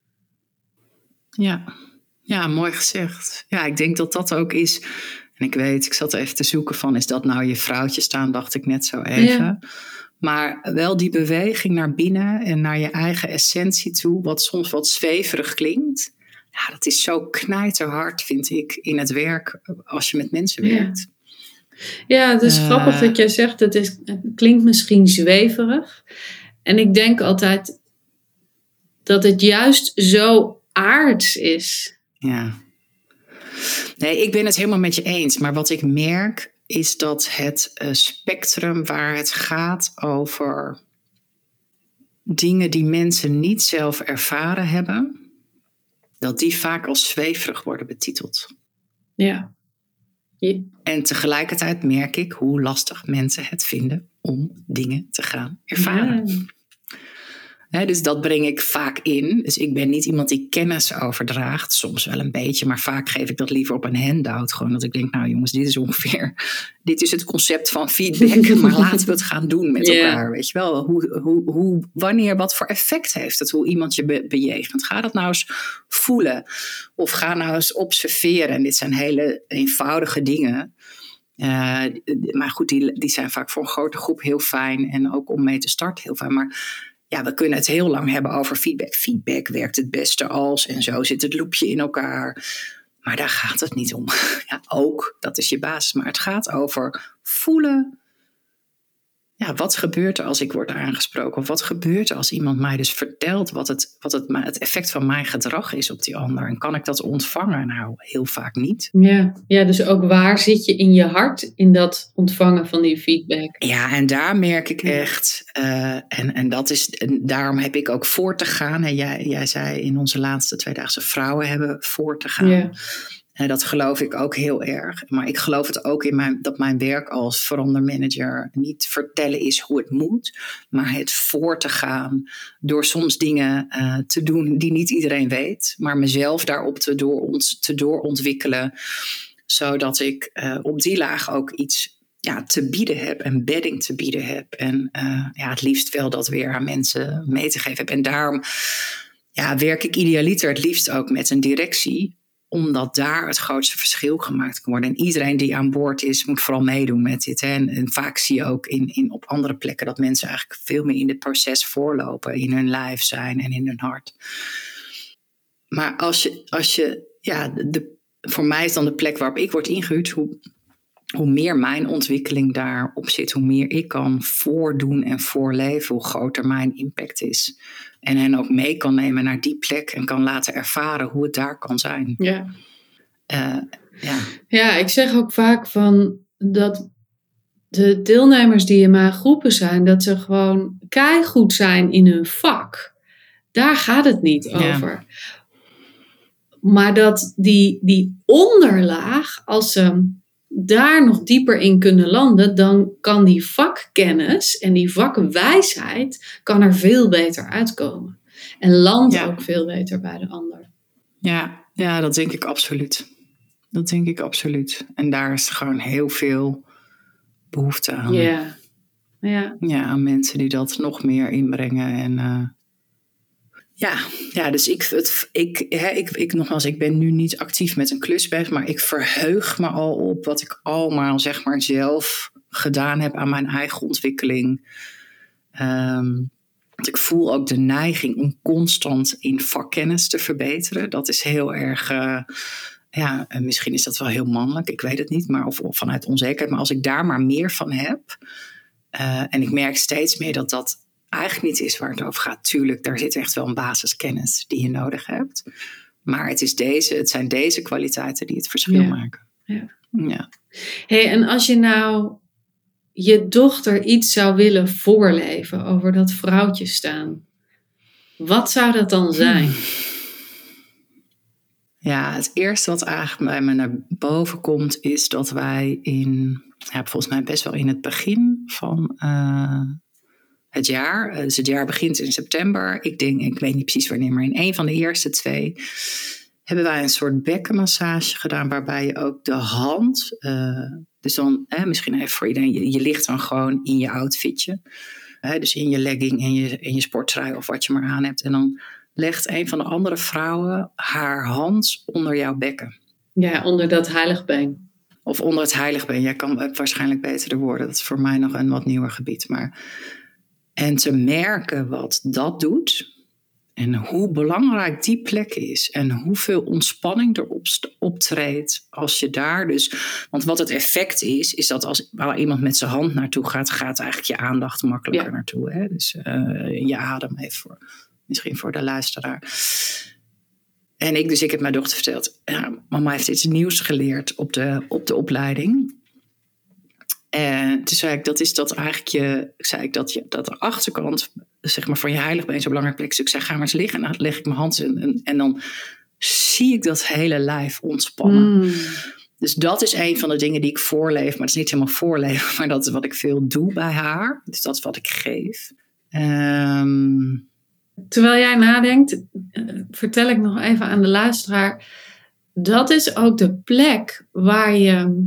[SPEAKER 2] Ja. Ja, mooi gezegd. Ja, ik denk dat dat ook is. En ik weet, ik zat even te zoeken van, is dat nou je vrouwtje staan? Dacht ik net zo even. Ja. Maar wel die beweging naar binnen en naar je eigen essentie toe, wat soms wat zweverig klinkt. Ja, dat is zo knijterhard, vind ik, in het werk als je met mensen werkt.
[SPEAKER 1] Ja, ja, het is uh, grappig dat jij zegt, het, is, het klinkt misschien zweverig. En ik denk altijd dat het juist zo aards is.
[SPEAKER 2] Ja. Nee, ik ben het helemaal met je eens. Maar wat ik merk, is dat het uh, spectrum waar het gaat over dingen die mensen niet zelf ervaren hebben, dat die vaak als zweverig worden betiteld.
[SPEAKER 1] Ja. Je...
[SPEAKER 2] En tegelijkertijd merk ik hoe lastig mensen het vinden om dingen te gaan ervaren. Ja. He, dus dat breng ik vaak in. Dus ik ben niet iemand die kennis overdraagt. Soms wel een beetje, maar vaak geef ik dat liever op een handout. Gewoon dat ik denk, nou jongens, dit is ongeveer... Dit is het concept van feedback, maar laten we het gaan doen met yeah. elkaar. Weet je wel, hoe, hoe, hoe, wanneer, wat voor effect heeft het, hoe iemand je be- bejegent. Ga dat nou eens voelen. Of ga nou eens observeren. En dit zijn hele eenvoudige dingen. Uh, maar goed, die, die zijn vaak voor een grote groep heel fijn. En ook om mee te starten heel fijn. Maar... Ja, we kunnen het heel lang hebben over feedback. Feedback werkt het beste als en zo zit het loopje in elkaar. Maar daar gaat het niet om. Ja, ook, dat is je basis. Maar het gaat over voelen. Ja, wat gebeurt er als ik word aangesproken? Of wat gebeurt er als iemand mij dus vertelt wat het, wat het, het effect van mijn gedrag is op die ander? En kan ik dat ontvangen? Nou, heel vaak niet.
[SPEAKER 1] Ja, ja, dus ook waar zit je in je hart in dat ontvangen van die feedback?
[SPEAKER 2] Ja, en daar merk ik echt, uh, en, en dat is, en daarom heb ik ook voor te gaan. En jij, jij zei in onze laatste tweedaagse vrouwen hebben voor te gaan. Ja. En dat geloof ik ook heel erg. Maar ik geloof het ook in mijn, dat mijn werk als verandermanager niet vertellen is hoe het moet. Maar het voor te gaan door soms dingen uh, te doen die niet iedereen weet. Maar mezelf daarop te, dooront, te doorontwikkelen. Zodat ik uh, op die laag ook iets ja, te bieden heb. En bedding te bieden heb. En uh, ja, het liefst wel dat weer aan mensen mee te geven heb. En daarom ja, werk ik idealiter het liefst ook met een directie. Omdat daar het grootste verschil gemaakt kan worden. En iedereen die aan boord is, moet vooral meedoen met dit. Hè. En, en vaak zie je ook in, in, op andere plekken dat mensen eigenlijk veel meer in dit proces voorlopen. In hun lijf zijn en in hun hart. Maar als je, als je ja, de, voor mij is dan de plek waarop ik word ingehuurd. Hoe, hoe meer mijn ontwikkeling daarop zit, hoe meer ik kan voordoen en voorleven, hoe groter mijn impact is. En hen ook mee kan nemen naar die plek en kan laten ervaren hoe het daar kan zijn.
[SPEAKER 1] Ja,
[SPEAKER 2] uh, ja.
[SPEAKER 1] ja ik zeg ook vaak van dat de deelnemers die in mijn groepen zijn, dat ze gewoon keigoed zijn in hun vak. Daar gaat het niet
[SPEAKER 2] ja.
[SPEAKER 1] over. Maar dat die, die onderlaag, als ze daar nog dieper in kunnen landen, dan kan die vakkennis en die vakwijsheid kan er veel beter uitkomen. En landt ja. ook veel beter bij de ander.
[SPEAKER 2] Ja, ja, dat denk ik absoluut. Dat denk ik absoluut. En daar is gewoon heel veel behoefte aan.
[SPEAKER 1] Ja, ja.
[SPEAKER 2] Ja, aan mensen die dat nog meer inbrengen. En uh, ja, ja, dus ik, het, ik, hè, ik, ik, nogmaals, ik ben nu niet actief met een klus bezig, maar ik verheug me al op wat ik allemaal, zeg maar, zelf gedaan heb aan mijn eigen ontwikkeling. Um, ik voel ook de neiging om constant in vakkennis te verbeteren. Dat is heel erg, uh, ja, misschien is dat wel heel mannelijk, ik weet het niet, maar of, of vanuit onzekerheid. Maar als ik daar maar meer van heb, uh, en ik merk steeds meer dat dat eigenlijk niet is waar het over gaat. Tuurlijk, daar zit echt wel een basiskennis die je nodig hebt. Maar het, is deze, het zijn deze kwaliteiten die het verschil
[SPEAKER 1] ja.
[SPEAKER 2] maken.
[SPEAKER 1] Ja.
[SPEAKER 2] Ja.
[SPEAKER 1] Hey, en als je nou je dochter iets zou willen voorleven over dat vrouwtje staan, wat zou dat dan zijn?
[SPEAKER 2] Hmm. Ja, het eerste wat eigenlijk bij me naar boven komt is dat wij in, ja, volgens mij best wel in het begin van Uh, het jaar. Dus het jaar begint in september. Ik denk, ik weet niet precies wanneer, maar in een van de eerste twee hebben wij een soort bekkenmassage gedaan, waarbij je ook de hand, uh, dus dan, eh, misschien even voor iedereen, je, je ligt dan gewoon in je outfitje. Eh, dus in je legging, in je, in je sporttrui of wat je maar aan hebt. En dan legt een van de andere vrouwen haar hand onder jouw bekken.
[SPEAKER 1] Ja, onder dat heiligbeen.
[SPEAKER 2] Of onder het heiligbeen. Jij kan hebt waarschijnlijk betere woorden. Dat is voor mij nog een wat nieuwer gebied, maar en te merken wat dat doet en hoe belangrijk die plek is en hoeveel ontspanning erop optreedt als je daar dus. Want wat het effect is, is dat als waar iemand met zijn hand naartoe gaat, gaat eigenlijk je aandacht makkelijker ja. naartoe. Hè? Dus uh, je adem even voor, misschien voor de luisteraar. En ik, dus ik heb mijn dochter verteld, ja, mama heeft iets nieuws geleerd op de, op de opleiding. En toen zei ik, dat is dat eigenlijk je, zei ik dat je, dat de achterkant, zeg maar, van je heiligbeen zo'n belangrijk plek is. Ik zei, ga maar eens liggen. En dan leg ik mijn hand in. En, en dan zie ik dat hele lijf ontspannen.
[SPEAKER 1] Mm.
[SPEAKER 2] Dus dat is een van de dingen die ik voorleef. Maar het is niet helemaal voorleven, maar dat is wat ik veel doe bij haar. Dus dat is wat ik geef. Um,
[SPEAKER 1] Terwijl jij nadenkt, vertel ik nog even aan de luisteraar. Dat is ook de plek waar je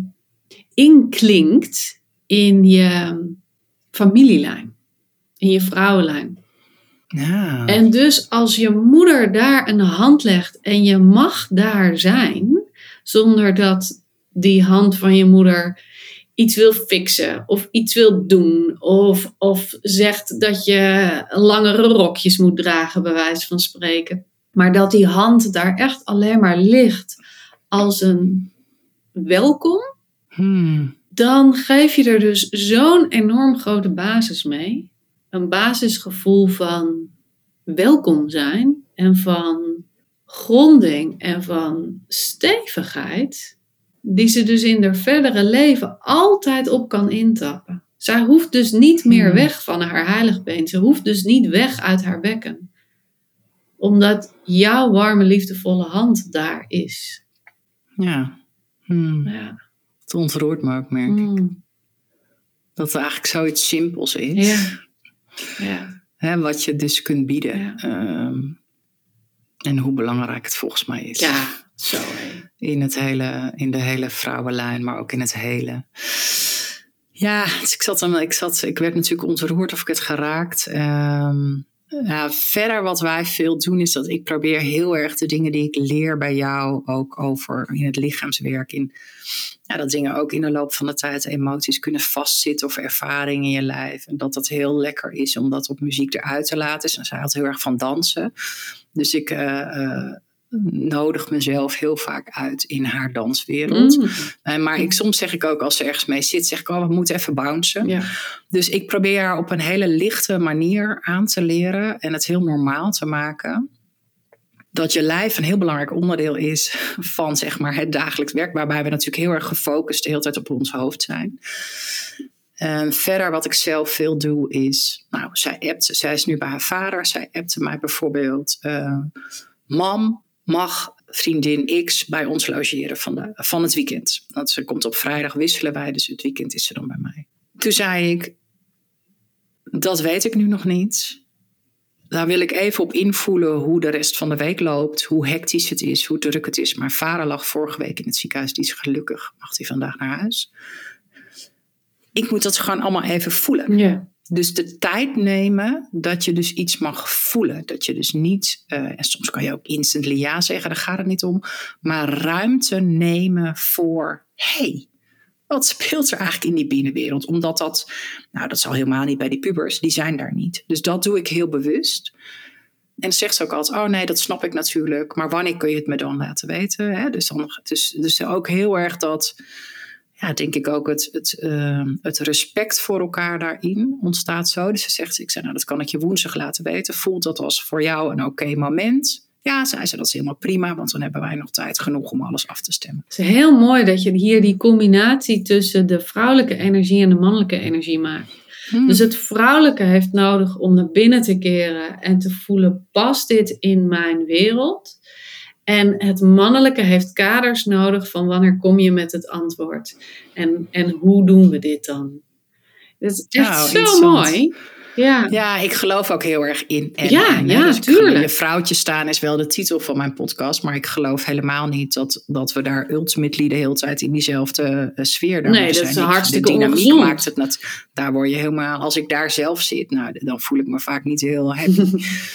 [SPEAKER 1] inklinkt in je familielijn. In je vrouwenlijn.
[SPEAKER 2] ja.
[SPEAKER 1] En dus als je moeder daar een hand legt en je mag daar zijn, zonder dat die hand van je moeder iets wil fixen of iets wil doen of, of zegt dat je langere rokjes moet dragen, bij wijze van spreken. Maar dat die hand daar echt alleen maar ligt als een welkom,
[SPEAKER 2] Hmm.
[SPEAKER 1] dan geef je er dus zo'n enorm grote basis mee. Een basisgevoel van welkom zijn en van gronding en van stevigheid, die ze dus in haar verdere leven altijd op kan intappen. Zij hoeft dus niet meer weg van haar heiligbeen. Ze hoeft dus niet weg uit haar bekken. Omdat jouw warme, liefdevolle hand daar is.
[SPEAKER 2] Ja. Hmm.
[SPEAKER 1] Ja.
[SPEAKER 2] Het ontroert me ook, merk ik.
[SPEAKER 1] Mm.
[SPEAKER 2] Dat het eigenlijk zoiets simpels is.
[SPEAKER 1] Ja. Ja.
[SPEAKER 2] Hè, wat je dus kunt bieden.
[SPEAKER 1] Ja.
[SPEAKER 2] Um, en hoe belangrijk het volgens mij is.
[SPEAKER 1] Ja, zo hé.
[SPEAKER 2] In, het hele, in de hele vrouwenlijn, maar ook in het hele. Ja, dus ik, zat dan, ik, zat, ik werd natuurlijk ontroerd of ik het geraakt. Um, ja, verder wat wij veel doen is dat ik probeer heel erg de dingen die ik leer bij jou ook over in het lichaamswerk. In, ja, dat dingen ook in de loop van de tijd emoties kunnen vastzitten of ervaringen in je lijf. En dat dat heel lekker is om dat op muziek eruit te laten. Dus zij had heel erg van dansen. Dus ik uh, uh, nodig mezelf heel vaak uit in haar danswereld. Mm. Uh, maar ik, soms zeg ik ook als ze ergens mee zit, zeg ik, oh, we moeten even bouncen.
[SPEAKER 1] Ja.
[SPEAKER 2] Dus ik probeer haar op een hele lichte manier aan te leren en het heel normaal te maken. Dat je lijf een heel belangrijk onderdeel is van, zeg maar, het dagelijks werk. Waarbij we natuurlijk heel erg gefocust de hele tijd op ons hoofd zijn. En verder wat ik zelf veel doe is, nou, zij appt, zij is nu bij haar vader. Zij appte mij bijvoorbeeld, uh, mam, mag vriendin X bij ons logeren van, de, van het weekend? Want ze komt op vrijdag, wisselen wij, dus het weekend is ze dan bij mij. Toen zei ik, dat weet ik nu nog niet. Daar wil ik even op invoelen hoe de rest van de week loopt. Hoe hectisch het is, hoe druk het is. Mijn vader lag vorige week in het ziekenhuis. Die is gelukkig, mag hij vandaag naar huis. Ik moet dat gewoon allemaal even voelen.
[SPEAKER 1] Ja.
[SPEAKER 2] Dus de tijd nemen dat je dus iets mag voelen. Dat je dus niet, uh, en soms kan je ook instantly ja zeggen, daar gaat het niet om. Maar ruimte nemen voor, hey, wat speelt er eigenlijk in die binnenwereld? Omdat dat, nou dat zal helemaal niet bij die pubers, die zijn daar niet. Dus dat doe ik heel bewust. En zegt ze ook altijd, oh nee, dat snap ik natuurlijk. Maar wanneer kun je het me dan laten weten? Hè? Dus, dan, dus, dus ook heel erg dat, ja, denk ik ook het, het, uh, het respect voor elkaar daarin ontstaat zo. Dus ze zegt, ik zei, nou dat kan ik je woensdag laten weten. Voelt dat als voor jou een oké moment? Ja, zei ze, dat is helemaal prima, want dan hebben wij nog tijd genoeg om alles af te stemmen.
[SPEAKER 1] Het is heel mooi dat je hier die combinatie tussen de vrouwelijke energie en de mannelijke energie maakt. Hmm. Dus het vrouwelijke heeft nodig om naar binnen te keren en te voelen, past dit in mijn wereld? En het mannelijke heeft kaders nodig van wanneer kom je met het antwoord? En, en hoe doen we dit dan? Dat is echt nou, zo mooi. Ja.
[SPEAKER 2] ja, ik geloof ook heel erg in. En,
[SPEAKER 1] ja,
[SPEAKER 2] en,
[SPEAKER 1] ja,
[SPEAKER 2] dus
[SPEAKER 1] tuurlijk.
[SPEAKER 2] Je vrouwtje staan is wel de titel van mijn podcast. Maar ik geloof helemaal niet dat, dat we daar ultimately de hele tijd in diezelfde uh, sfeer daar
[SPEAKER 1] nee, dat
[SPEAKER 2] zijn.
[SPEAKER 1] is hartstikke
[SPEAKER 2] de dynamiek
[SPEAKER 1] ongezond.
[SPEAKER 2] maakt het net. Daar word je helemaal, als ik daar zelf zit, nou, dan voel ik me vaak niet heel happy.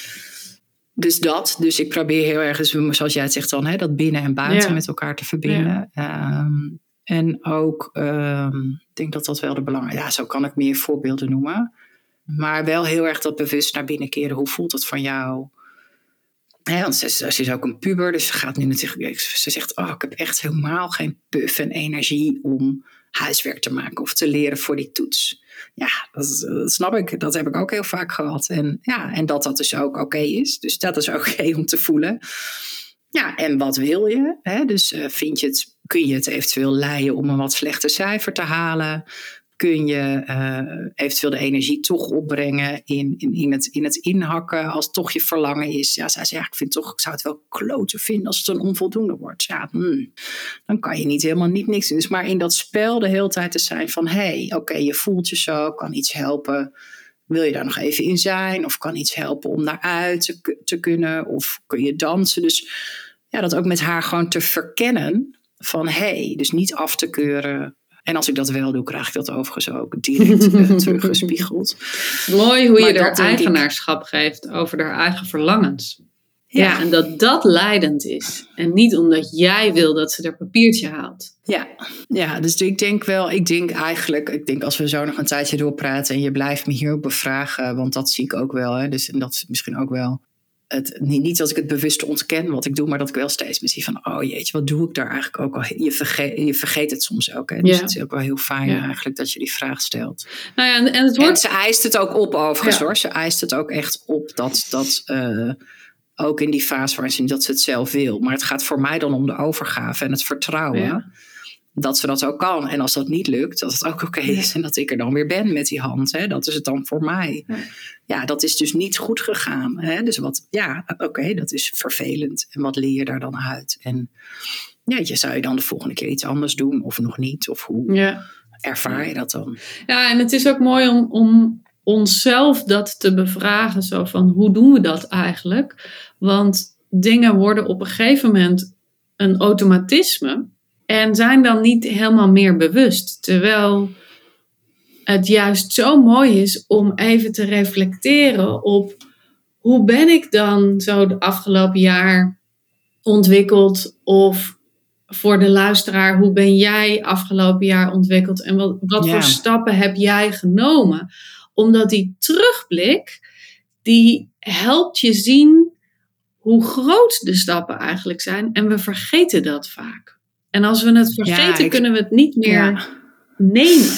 [SPEAKER 2] Dus dat, dus ik probeer heel erg, zoals jij het zegt dan, hè, dat binnen en buiten ja. met elkaar te verbinden. Ja. Um, en ook, um, ik denk dat dat wel de belangrijkste, ja, zo kan ik meer voorbeelden noemen. Maar wel heel erg dat bewust naar binnen keren. Hoe voelt het van jou? Ja, want ze, ze is ook een puber, dus ze gaat nu natuurlijk. Ze zegt: oh, ik heb echt helemaal geen puff en energie om huiswerk te maken of te leren voor die toets. Ja, dat, dat snap ik. Dat heb ik ook heel vaak gehad. En, ja, en dat dat dus ook oké okay is. Dus dat is oké okay om te voelen. Ja, en wat wil je? Hè? Dus uh, vind je het, kun je het eventueel leiden om een wat slechter cijfer te halen? kun je uh, eventueel de energie toch opbrengen in, in, in, het, in het inhakken als het toch je verlangen is. Ja, zij zei, ja, ik, vind toch, ik zou het wel kloten vinden als het een onvoldoende wordt. Ja, hmm, dan kan je niet helemaal niet niks doen. Dus maar in dat spel de hele tijd te zijn van, hé, hey, oké, okay, je voelt je zo, kan iets helpen. Wil je daar nog even in zijn? Of kan iets helpen om daaruit te, te kunnen? Of kun je dansen? Dus ja, dat ook met haar gewoon te verkennen van, hé, hey, dus niet af te keuren. En als ik dat wel doe, krijg ik dat overigens ook direct uh, teruggespiegeld.
[SPEAKER 1] Mooi hoe
[SPEAKER 2] maar
[SPEAKER 1] je haar eigenaarschap ik... geeft over haar eigen verlangens. Ja. ja, en dat dat leidend is. En niet omdat jij wil dat ze er papiertje haalt.
[SPEAKER 2] Ja, ja, dus ik denk wel, ik denk eigenlijk, ik denk als we zo nog een tijdje doorpraten en je blijft me hierop bevragen, want dat zie ik ook wel. Hè, dus en dat is misschien ook wel. Het, niet, niet dat ik het bewust ontken wat ik doe, maar dat ik wel steeds me zie van, oh jeetje, wat doe ik daar eigenlijk ook al? Je vergeet, je vergeet het soms ook. Hè? Dus ja. Het is ook wel heel fijn ja. eigenlijk dat je die vraag stelt.
[SPEAKER 1] Nou ja, en, en, het wordt...
[SPEAKER 2] en ze eist het ook op overigens ja. hoor. Ze eist het ook echt op dat, dat uh, ook in die fase waarin ze dat ze het zelf wil. Maar het gaat voor mij dan om de overgave en het vertrouwen. Ja. Dat ze dat ook kan. En als dat niet lukt, dat het ook oké okay is. Ja. En dat ik er dan weer ben met die hand. Hè? Dat is het dan voor mij. Ja, ja dat is dus niet goed gegaan. Hè? Dus wat, ja, oké, okay, dat is vervelend. En wat leer je daar dan uit? En ja, je zou je dan de volgende keer iets anders doen of nog niet? Of hoe ja. ervaar je dat dan?
[SPEAKER 1] Ja, en het is ook mooi om, om onszelf dat te bevragen. Zo van, hoe doen we dat eigenlijk? Want dingen worden op een gegeven moment een automatisme. En zijn dan niet helemaal meer bewust. Terwijl het juist zo mooi is om even te reflecteren op hoe ben ik dan zo de afgelopen jaar ontwikkeld. Of voor de luisteraar, hoe ben jij afgelopen jaar ontwikkeld. En wat, wat ja. voor stappen heb jij genomen. Omdat die terugblik, die helpt je zien hoe groot de stappen eigenlijk zijn. En we vergeten dat vaak. En als we het vergeten, ja, ik, kunnen we het niet meer ja. nemen.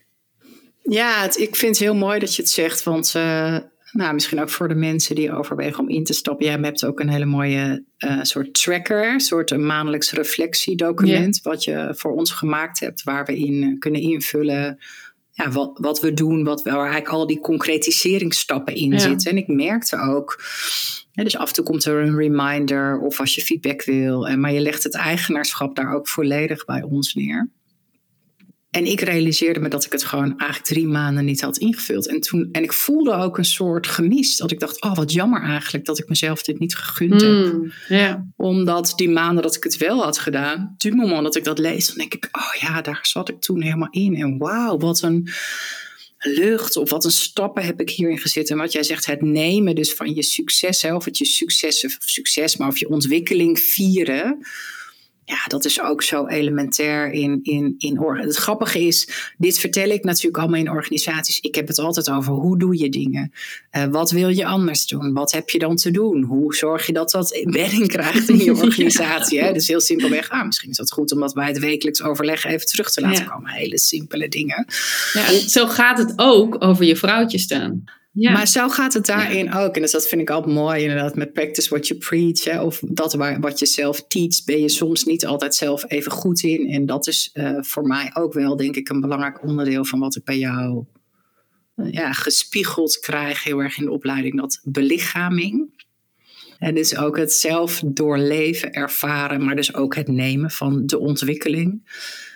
[SPEAKER 2] Ja, het, ik vind het heel mooi dat je het zegt. Want uh, nou, misschien ook voor de mensen die overwegen om in te stappen. Jij hebt ook een hele mooie uh, soort tracker. Een soort een maandelijks reflectiedocument. Ja. Wat je voor ons gemaakt hebt. Waar we in kunnen invullen. Ja, wat, wat we doen. Wat, waar eigenlijk al die concretiseringsstappen in ja. zitten. En ik merkte ook. Ja, dus af en toe komt er een reminder of als je feedback wil. En, maar je legt het eigenaarschap daar ook volledig bij ons neer. En ik realiseerde me dat ik het gewoon eigenlijk drie maanden niet had ingevuld. En, toen, en ik voelde ook een soort gemis. Dat ik dacht, oh wat jammer eigenlijk dat ik mezelf dit niet gegund heb.
[SPEAKER 1] Mm, yeah.
[SPEAKER 2] Omdat die maanden dat ik het wel had gedaan. Op het moment dat ik dat lees, dan denk ik, oh ja, daar zat ik toen helemaal in. En wauw, wat een lucht of wat een stappen heb ik hierin gezet. En wat jij zegt, het nemen dus van je succes zelf, het je succes, of succes, maar of je ontwikkeling vieren. Ja, dat is ook zo elementair in, in, in orga. Het grappige is, dit vertel ik natuurlijk allemaal in organisaties. Ik heb het altijd over, hoe doe je dingen? Uh, wat wil je anders doen? Wat heb je dan te doen? Hoe zorg je dat dat bedding krijgt in je organisatie? ja. Hè? Dus heel simpelweg, ah, misschien is dat goed om dat bij het wekelijks overleg even terug te laten ja. komen. Hele simpele dingen.
[SPEAKER 1] Ja, zo gaat het ook over je vrouwtje staan.
[SPEAKER 2] Ja. Maar zo gaat het daarin ja. ook. En dus dat vind ik altijd mooi inderdaad met practice what you preach. Hè? Of dat waar, wat je zelf teacht ben je soms niet altijd zelf even goed in. En dat is uh, voor mij ook wel denk ik een belangrijk onderdeel van wat ik bij jou uh, ja, gespiegeld krijg. Heel erg in de opleiding, dat belichaming. En dus ook het zelf doorleven, ervaren. Maar dus ook het nemen van de ontwikkeling.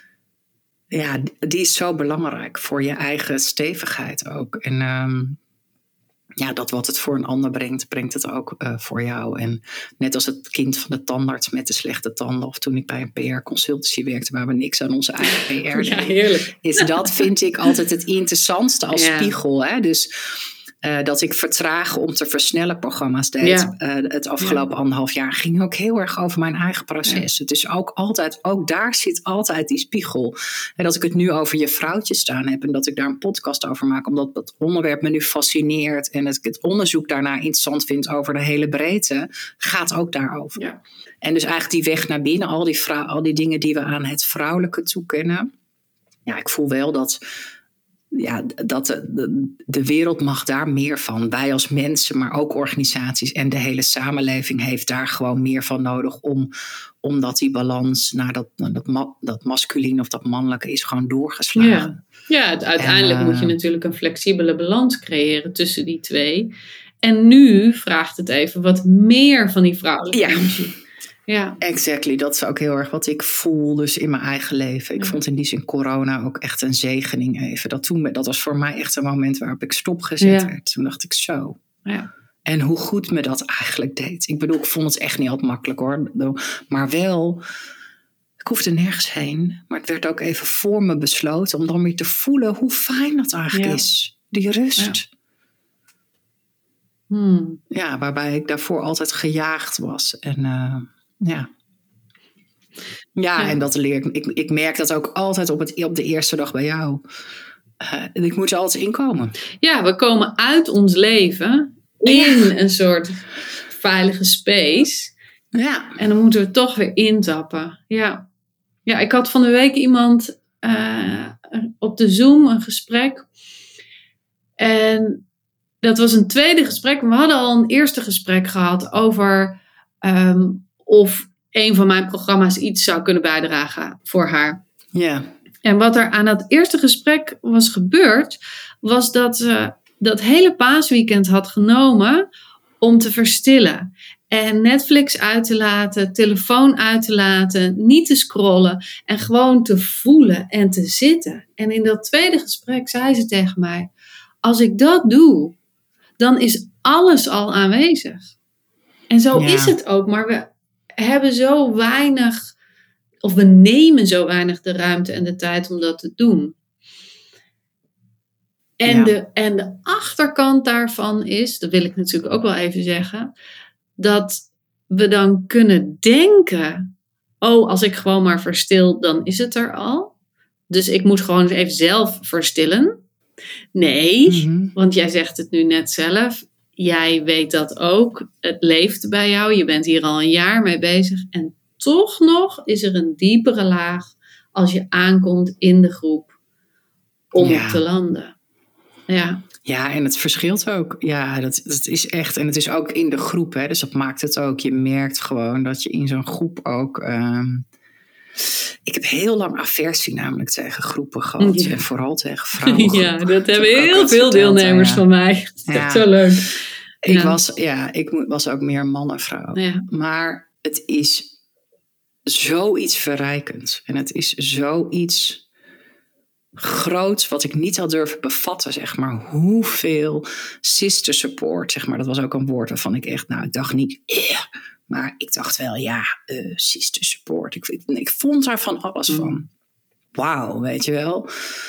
[SPEAKER 2] Ja, die is zo belangrijk voor je eigen stevigheid ook. En um, ja, dat wat het voor een ander brengt, brengt het ook uh, voor jou. En net als het kind van de tandarts met de slechte tanden, of toen ik bij een P R-consultancy werkte, waar we niks aan onze eigen P R
[SPEAKER 1] ja, heerlijk.
[SPEAKER 2] Is dat, vind ik, altijd het interessantste als ja. spiegel. Hè? Dus uh, dat ik vertragen om te versnellen programma's deed. Ja. Uh, het afgelopen ja. anderhalf jaar ging ook heel erg over mijn eigen proces. Ja. Het is ook altijd, ook daar zit altijd die spiegel. En dat ik het nu over je vrouwtje staan heb en dat ik daar een podcast over maak, omdat het onderwerp me nu fascineert en dat ik het onderzoek daarna interessant vind over de hele breedte, gaat ook daarover. Ja. En dus eigenlijk die weg naar binnen, al die, vrou- al die dingen die we aan het vrouwelijke toekennen. Ja, ik voel wel dat ja, dat de, de, de wereld mag daar meer van. Wij als mensen, maar ook organisaties en de hele samenleving heeft daar gewoon meer van nodig om, omdat die balans naar dat, dat, ma, dat masculien of dat mannelijke is gewoon doorgeslagen.
[SPEAKER 1] Ja, ja het, uiteindelijk
[SPEAKER 2] en, uh,
[SPEAKER 1] moet je natuurlijk een flexibele balans creëren tussen die twee. En nu vraagt het even wat meer van die vrouwelijke
[SPEAKER 2] ja.
[SPEAKER 1] energie. Ja,
[SPEAKER 2] exactly. Dat is ook heel erg wat ik voel dus in mijn eigen leven. Ik ja. vond in die zin corona ook echt een zegening even. Dat, toen, dat was voor mij echt een moment waarop ik stopgezet ja. werd. Toen dacht ik zo.
[SPEAKER 1] Ja.
[SPEAKER 2] En hoe goed me dat eigenlijk deed. Ik bedoel, ik vond het echt niet altijd makkelijk hoor. Maar wel, ik hoefde nergens heen. Maar het werd ook even voor me besloten om dan weer te voelen hoe fijn dat eigenlijk ja. is. Die rust. Ja.
[SPEAKER 1] Hmm.
[SPEAKER 2] ja, waarbij ik daarvoor altijd gejaagd was. En uh, ja... Ja, ja, en dat leer ik. ik. Ik merk dat ook altijd op, het, op de eerste dag bij jou. Uh, ik moet er altijd inkomen.
[SPEAKER 1] Ja, we komen uit ons leven in ja. een soort veilige space.
[SPEAKER 2] Ja.
[SPEAKER 1] En dan moeten we toch weer intappen. Ja, ja ik had van de week iemand uh, op de Zoom een gesprek. En dat was een tweede gesprek. We hadden al een eerste gesprek gehad over um, of een van mijn programma's iets zou kunnen bijdragen voor haar.
[SPEAKER 2] Ja.
[SPEAKER 1] En wat er aan dat eerste gesprek was gebeurd, was dat ze dat hele paasweekend had genomen om te verstillen. En Netflix uit te laten, telefoon uit te laten, niet te scrollen en gewoon te voelen en te zitten. En in dat tweede gesprek zei ze tegen mij, als ik dat doe, dan is alles al aanwezig. En zo ja. is het ook, maar we hebben zo weinig, of we nemen zo weinig de ruimte en de tijd om dat te doen. En, ja. de, en de achterkant daarvan is, dat wil ik natuurlijk ook wel even zeggen, dat we dan kunnen denken, oh, als ik gewoon maar verstil, dan is het er al. Dus ik moet gewoon even zelf verstillen. Nee, mm-hmm. want jij zegt het nu net zelf. Jij weet dat ook. Het leeft bij jou. Je bent hier al een jaar mee bezig. En toch nog is er een diepere laag als je aankomt in de groep om ja. te landen. Ja.
[SPEAKER 2] Ja, en het verschilt ook. Ja, dat, dat is echt. En het is ook in de groep. Hè, dus dat maakt het ook. Je merkt gewoon dat je in zo'n groep ook... Um, ik heb heel lang aversie namelijk tegen groepen gehad. Ja. En vooral tegen vrouwen.
[SPEAKER 1] Ja, dat hebben heel veel deelnemers ja. van mij. Dat ja. is zo leuk.
[SPEAKER 2] Ik, ja. was, ja, ik was ook meer man en vrouw.
[SPEAKER 1] Ja.
[SPEAKER 2] Maar het is zoiets verrijkends. En het is zoiets groots wat ik niet had durven bevatten, zeg maar. Hoeveel sister support, zeg maar. Dat was ook een woord waarvan ik echt, nou, ik dacht niet... Eh, maar ik dacht wel, ja, uh, sister support. Ik, ik vond daar van alles mm. van. Wauw, weet je wel.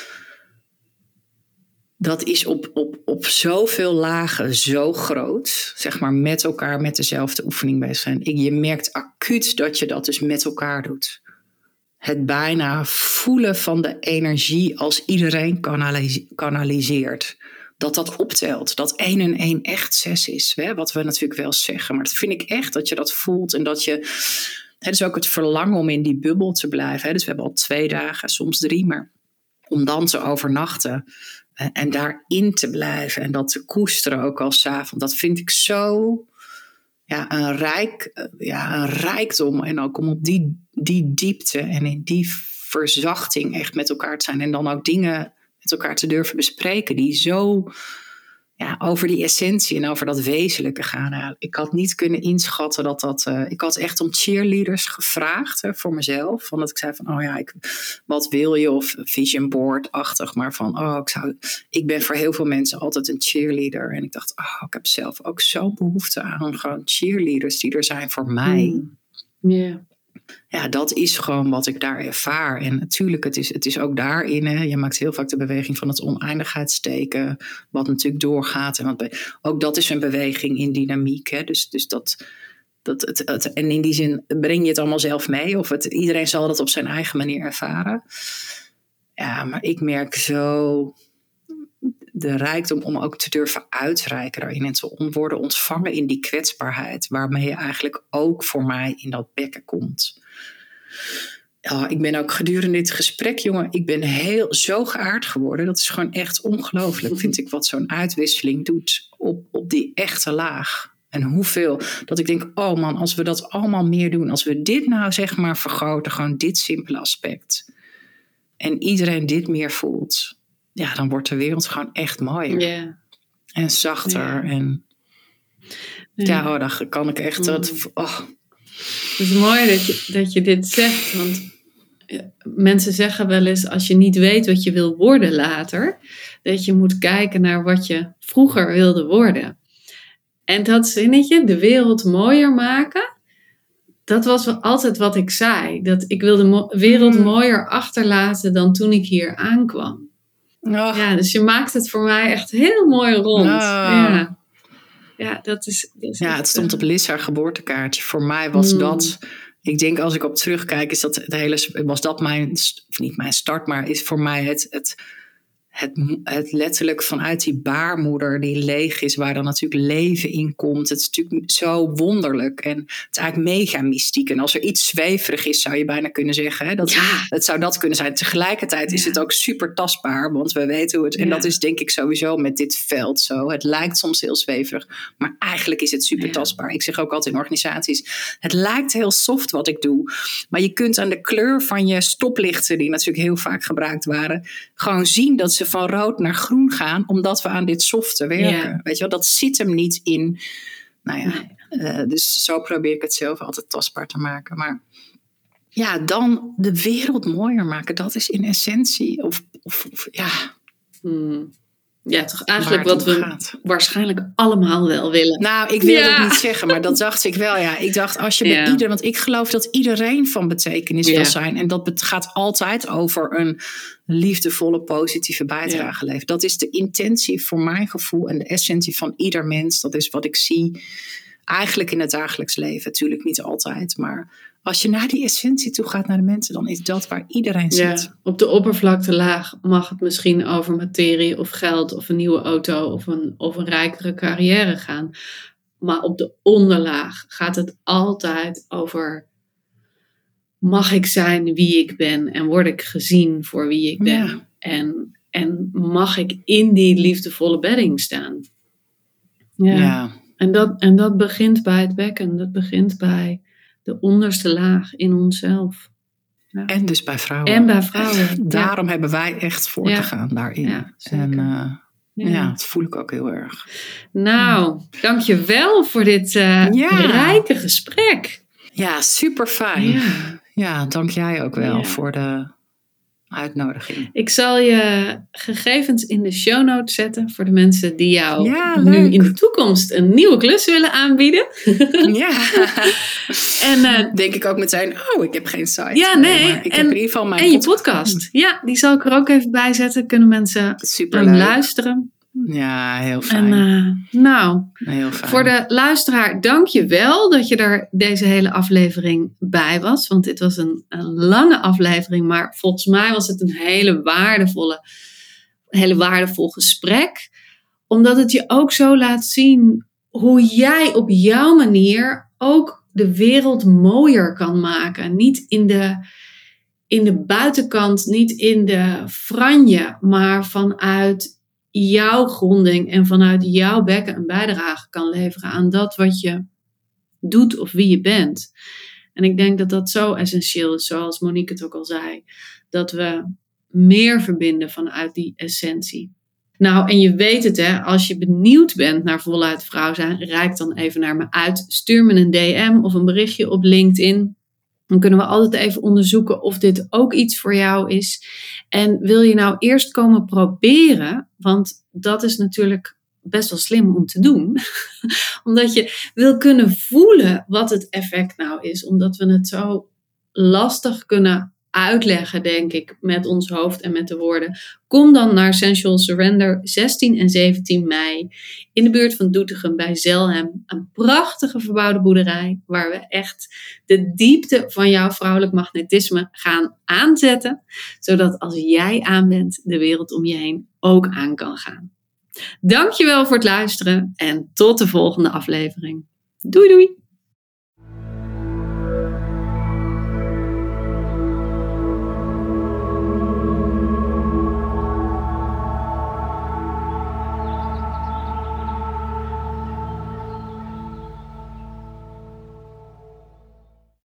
[SPEAKER 2] Dat is op, op, op zoveel lagen zo groot. Zeg maar met elkaar, met dezelfde oefening bezig zijn. Je merkt acuut dat je dat dus met elkaar doet. Het bijna voelen van de energie als iedereen kanalis- kanaliseert. Dat dat optelt. Dat één en één echt zes is. Hè? Wat we natuurlijk wel zeggen. Maar dat vind ik echt dat je dat voelt. En dat je... Het is ook het verlangen om in die bubbel te blijven. Hè? Dus we hebben al twee dagen, soms drie. Maar om dan te overnachten. En, en daarin te blijven. En dat te koesteren ook al 's avonds. Dat vind ik zo... Ja, een, rijk, ja, een rijkdom. En ook om op die, die diepte en in die verzachting echt met elkaar te zijn. En dan ook dingen met elkaar te durven bespreken die zo ja, over die essentie en over dat wezenlijke gaan. Nou, ik had niet kunnen inschatten dat dat... Uh, ik had echt om cheerleaders gevraagd hè, voor mezelf. Van dat ik zei van, oh ja, ik, wat wil je? Of vision board-achtig. Maar van, oh, ik, zou, ik ben voor heel veel mensen altijd een cheerleader. En ik dacht, oh, ik heb zelf ook zo'n behoefte aan gewoon cheerleaders die er zijn voor mij.
[SPEAKER 1] Mm. Yeah.
[SPEAKER 2] Ja, dat is gewoon wat ik daar ervaar. En natuurlijk, het is, het is ook daarin. Hè, je maakt heel vaak de beweging van het oneindigheidsteken. Wat natuurlijk doorgaat. En wat, ook dat is een beweging in dynamiek. Hè, dus, dus dat, dat het, het, en in die zin breng je het allemaal zelf mee. Of het, iedereen zal dat op zijn eigen manier ervaren. Ja, maar ik merk zo de rijkdom om ook te durven uitreiken daarin. En te worden ontvangen in die kwetsbaarheid. Waarmee je eigenlijk ook voor mij in dat bekken komt. Oh, ik ben ook gedurende dit gesprek, jongen, ik ben heel zo geaard geworden. Dat is gewoon echt ongelooflijk, vind ik, wat zo'n uitwisseling doet op, op die echte laag. En hoeveel, dat ik denk, oh man, als we dat allemaal meer doen, als we dit nou zeg maar vergroten, gewoon dit simpele aspect. En iedereen dit meer voelt, ja, dan wordt de wereld gewoon echt mooier.
[SPEAKER 1] Yeah.
[SPEAKER 2] En zachter.
[SPEAKER 1] Ja.
[SPEAKER 2] En ja, ja oh, dan kan ik echt... Dat, oh.
[SPEAKER 1] Het is mooi dat je, dat je dit zegt, want mensen zeggen wel eens, als je niet weet wat je wil worden later, dat je moet kijken naar wat je vroeger wilde worden. En dat zinnetje, de wereld mooier maken, dat was wel altijd wat ik zei. Dat ik wil de mo- wereld mm. mooier achterlaten dan toen ik hier aankwam. Oh. Ja, dus je maakt het voor mij echt heel mooi rond. Oh. Ja. Ja, dat is, dat is
[SPEAKER 2] ja,
[SPEAKER 1] echt,
[SPEAKER 2] het stond op Liz haar geboortekaartje. Voor mij was mm. dat... Ik denk als ik op terugkijk, is dat het hele, was dat mijn, of niet mijn start, maar is voor mij het, het, het, het letterlijk vanuit die baarmoeder die leeg is, waar dan natuurlijk leven in komt. Het is natuurlijk zo wonderlijk en het is eigenlijk mega mystiek. En als er iets zweverig is, zou je bijna kunnen zeggen, hè, dat, ja. het zou dat kunnen zijn. Tegelijkertijd ja. is het ook super tastbaar, want we weten hoe het, en ja. dat is denk ik sowieso met dit veld zo. Het lijkt soms heel zweverig, maar eigenlijk is het super ja. tastbaar. Ik zeg ook altijd in organisaties, het lijkt heel soft wat ik doe, maar je kunt aan de kleur van je stoplichten, die natuurlijk heel vaak gebruikt waren, gewoon zien dat ze van rood naar groen gaan, omdat we aan dit softe werken. Ja. Weet je wel, dat zit hem niet in. Nou ja, nee. uh, dus zo probeer ik het zelf altijd tastbaar te maken. Maar ja, dan de wereld mooier maken, dat is in essentie. Of, of, of ja.
[SPEAKER 1] Hmm. Ja, toch eigenlijk wat we gaat. waarschijnlijk allemaal wel willen.
[SPEAKER 2] Nou, ik wil ja. het niet zeggen, maar dat dacht ik wel. Ja, ik dacht als je ja. met ieder, want ik geloof dat iedereen van betekenis ja. wil zijn. En dat gaat altijd over een liefdevolle, positieve bijdrage ja. leveren. Dat is de intentie voor mijn gevoel en de essentie van ieder mens. Dat is wat ik zie eigenlijk in het dagelijks leven. Natuurlijk niet altijd, maar als je naar die essentie toe gaat, naar de mensen, dan is dat waar iedereen zit.
[SPEAKER 1] Ja, op de oppervlaktelaag mag het misschien over materie of geld of een nieuwe auto of een, of een rijkere carrière gaan. Maar op de onderlaag gaat het altijd over, mag ik zijn wie ik ben en word ik gezien voor wie ik ben? Ja. En, en mag ik in die liefdevolle bedding staan? Ja. ja. En, dat, en dat begint bij het bekken, dat begint bij de onderste laag in onszelf. Ja.
[SPEAKER 2] En dus bij vrouwen.
[SPEAKER 1] En bij vrouwen.
[SPEAKER 2] Daarom
[SPEAKER 1] ja.
[SPEAKER 2] hebben wij echt voor ja. te gaan daarin. Ja, en uh, ja. ja, dat voel ik ook heel erg.
[SPEAKER 1] Nou, ja. dankjewel voor dit uh, ja. rijke gesprek.
[SPEAKER 2] Ja, super fijn. Ja, ja dank jij ook wel ja. voor de uitnodiging.
[SPEAKER 1] Ik zal je gegevens in de show notes zetten voor de mensen die jou
[SPEAKER 2] ja,
[SPEAKER 1] nu in de toekomst een nieuwe klus willen aanbieden.
[SPEAKER 2] Ja. En uh, denk ik ook meteen, oh, ik heb geen site.
[SPEAKER 1] Ja, nee.
[SPEAKER 2] Maar ik
[SPEAKER 1] en,
[SPEAKER 2] heb in ieder geval mijn
[SPEAKER 1] en je podcast. podcast. Ja, die zal ik er ook even bij zetten. Kunnen mensen um, luisteren.
[SPEAKER 2] Ja, heel fijn.
[SPEAKER 1] En, uh, nou,
[SPEAKER 2] heel fijn.
[SPEAKER 1] Voor de luisteraar, dank je wel dat je er deze hele aflevering bij was. Want dit was een, een lange aflevering, maar volgens mij was het een hele waardevolle, hele waardevol gesprek. Omdat het je ook zo laat zien hoe jij op jouw manier ook de wereld mooier kan maken. Niet in de, in de buitenkant, niet in de franje, maar vanuit jouw gronding en vanuit jouw bekken een bijdrage kan leveren aan dat wat je doet of wie je bent. En ik denk dat dat zo essentieel is, zoals Monique het ook al zei, dat we meer verbinden vanuit die essentie. Nou, en je weet het hè, als je benieuwd bent naar voluit vrouw zijn, reik dan even naar me uit. Stuur me een D M of een berichtje op LinkedIn. Dan kunnen we altijd even onderzoeken of dit ook iets voor jou is. En wil je nou eerst komen proberen, want dat is natuurlijk best wel slim om te doen. Omdat je wil kunnen voelen wat het effect nou is. Omdat we het zo lastig kunnen uitleggen, denk ik, met ons hoofd en met de woorden. Kom dan naar Sensual Surrender zestien en zeventien mei in de buurt van Doetinchem bij Zelhem. Een prachtige verbouwde boerderij waar we echt de diepte van jouw vrouwelijk magnetisme gaan aanzetten. Zodat als jij aan bent, de wereld om je heen ook aan kan gaan. Dankjewel voor het luisteren en tot de volgende aflevering. Doei doei!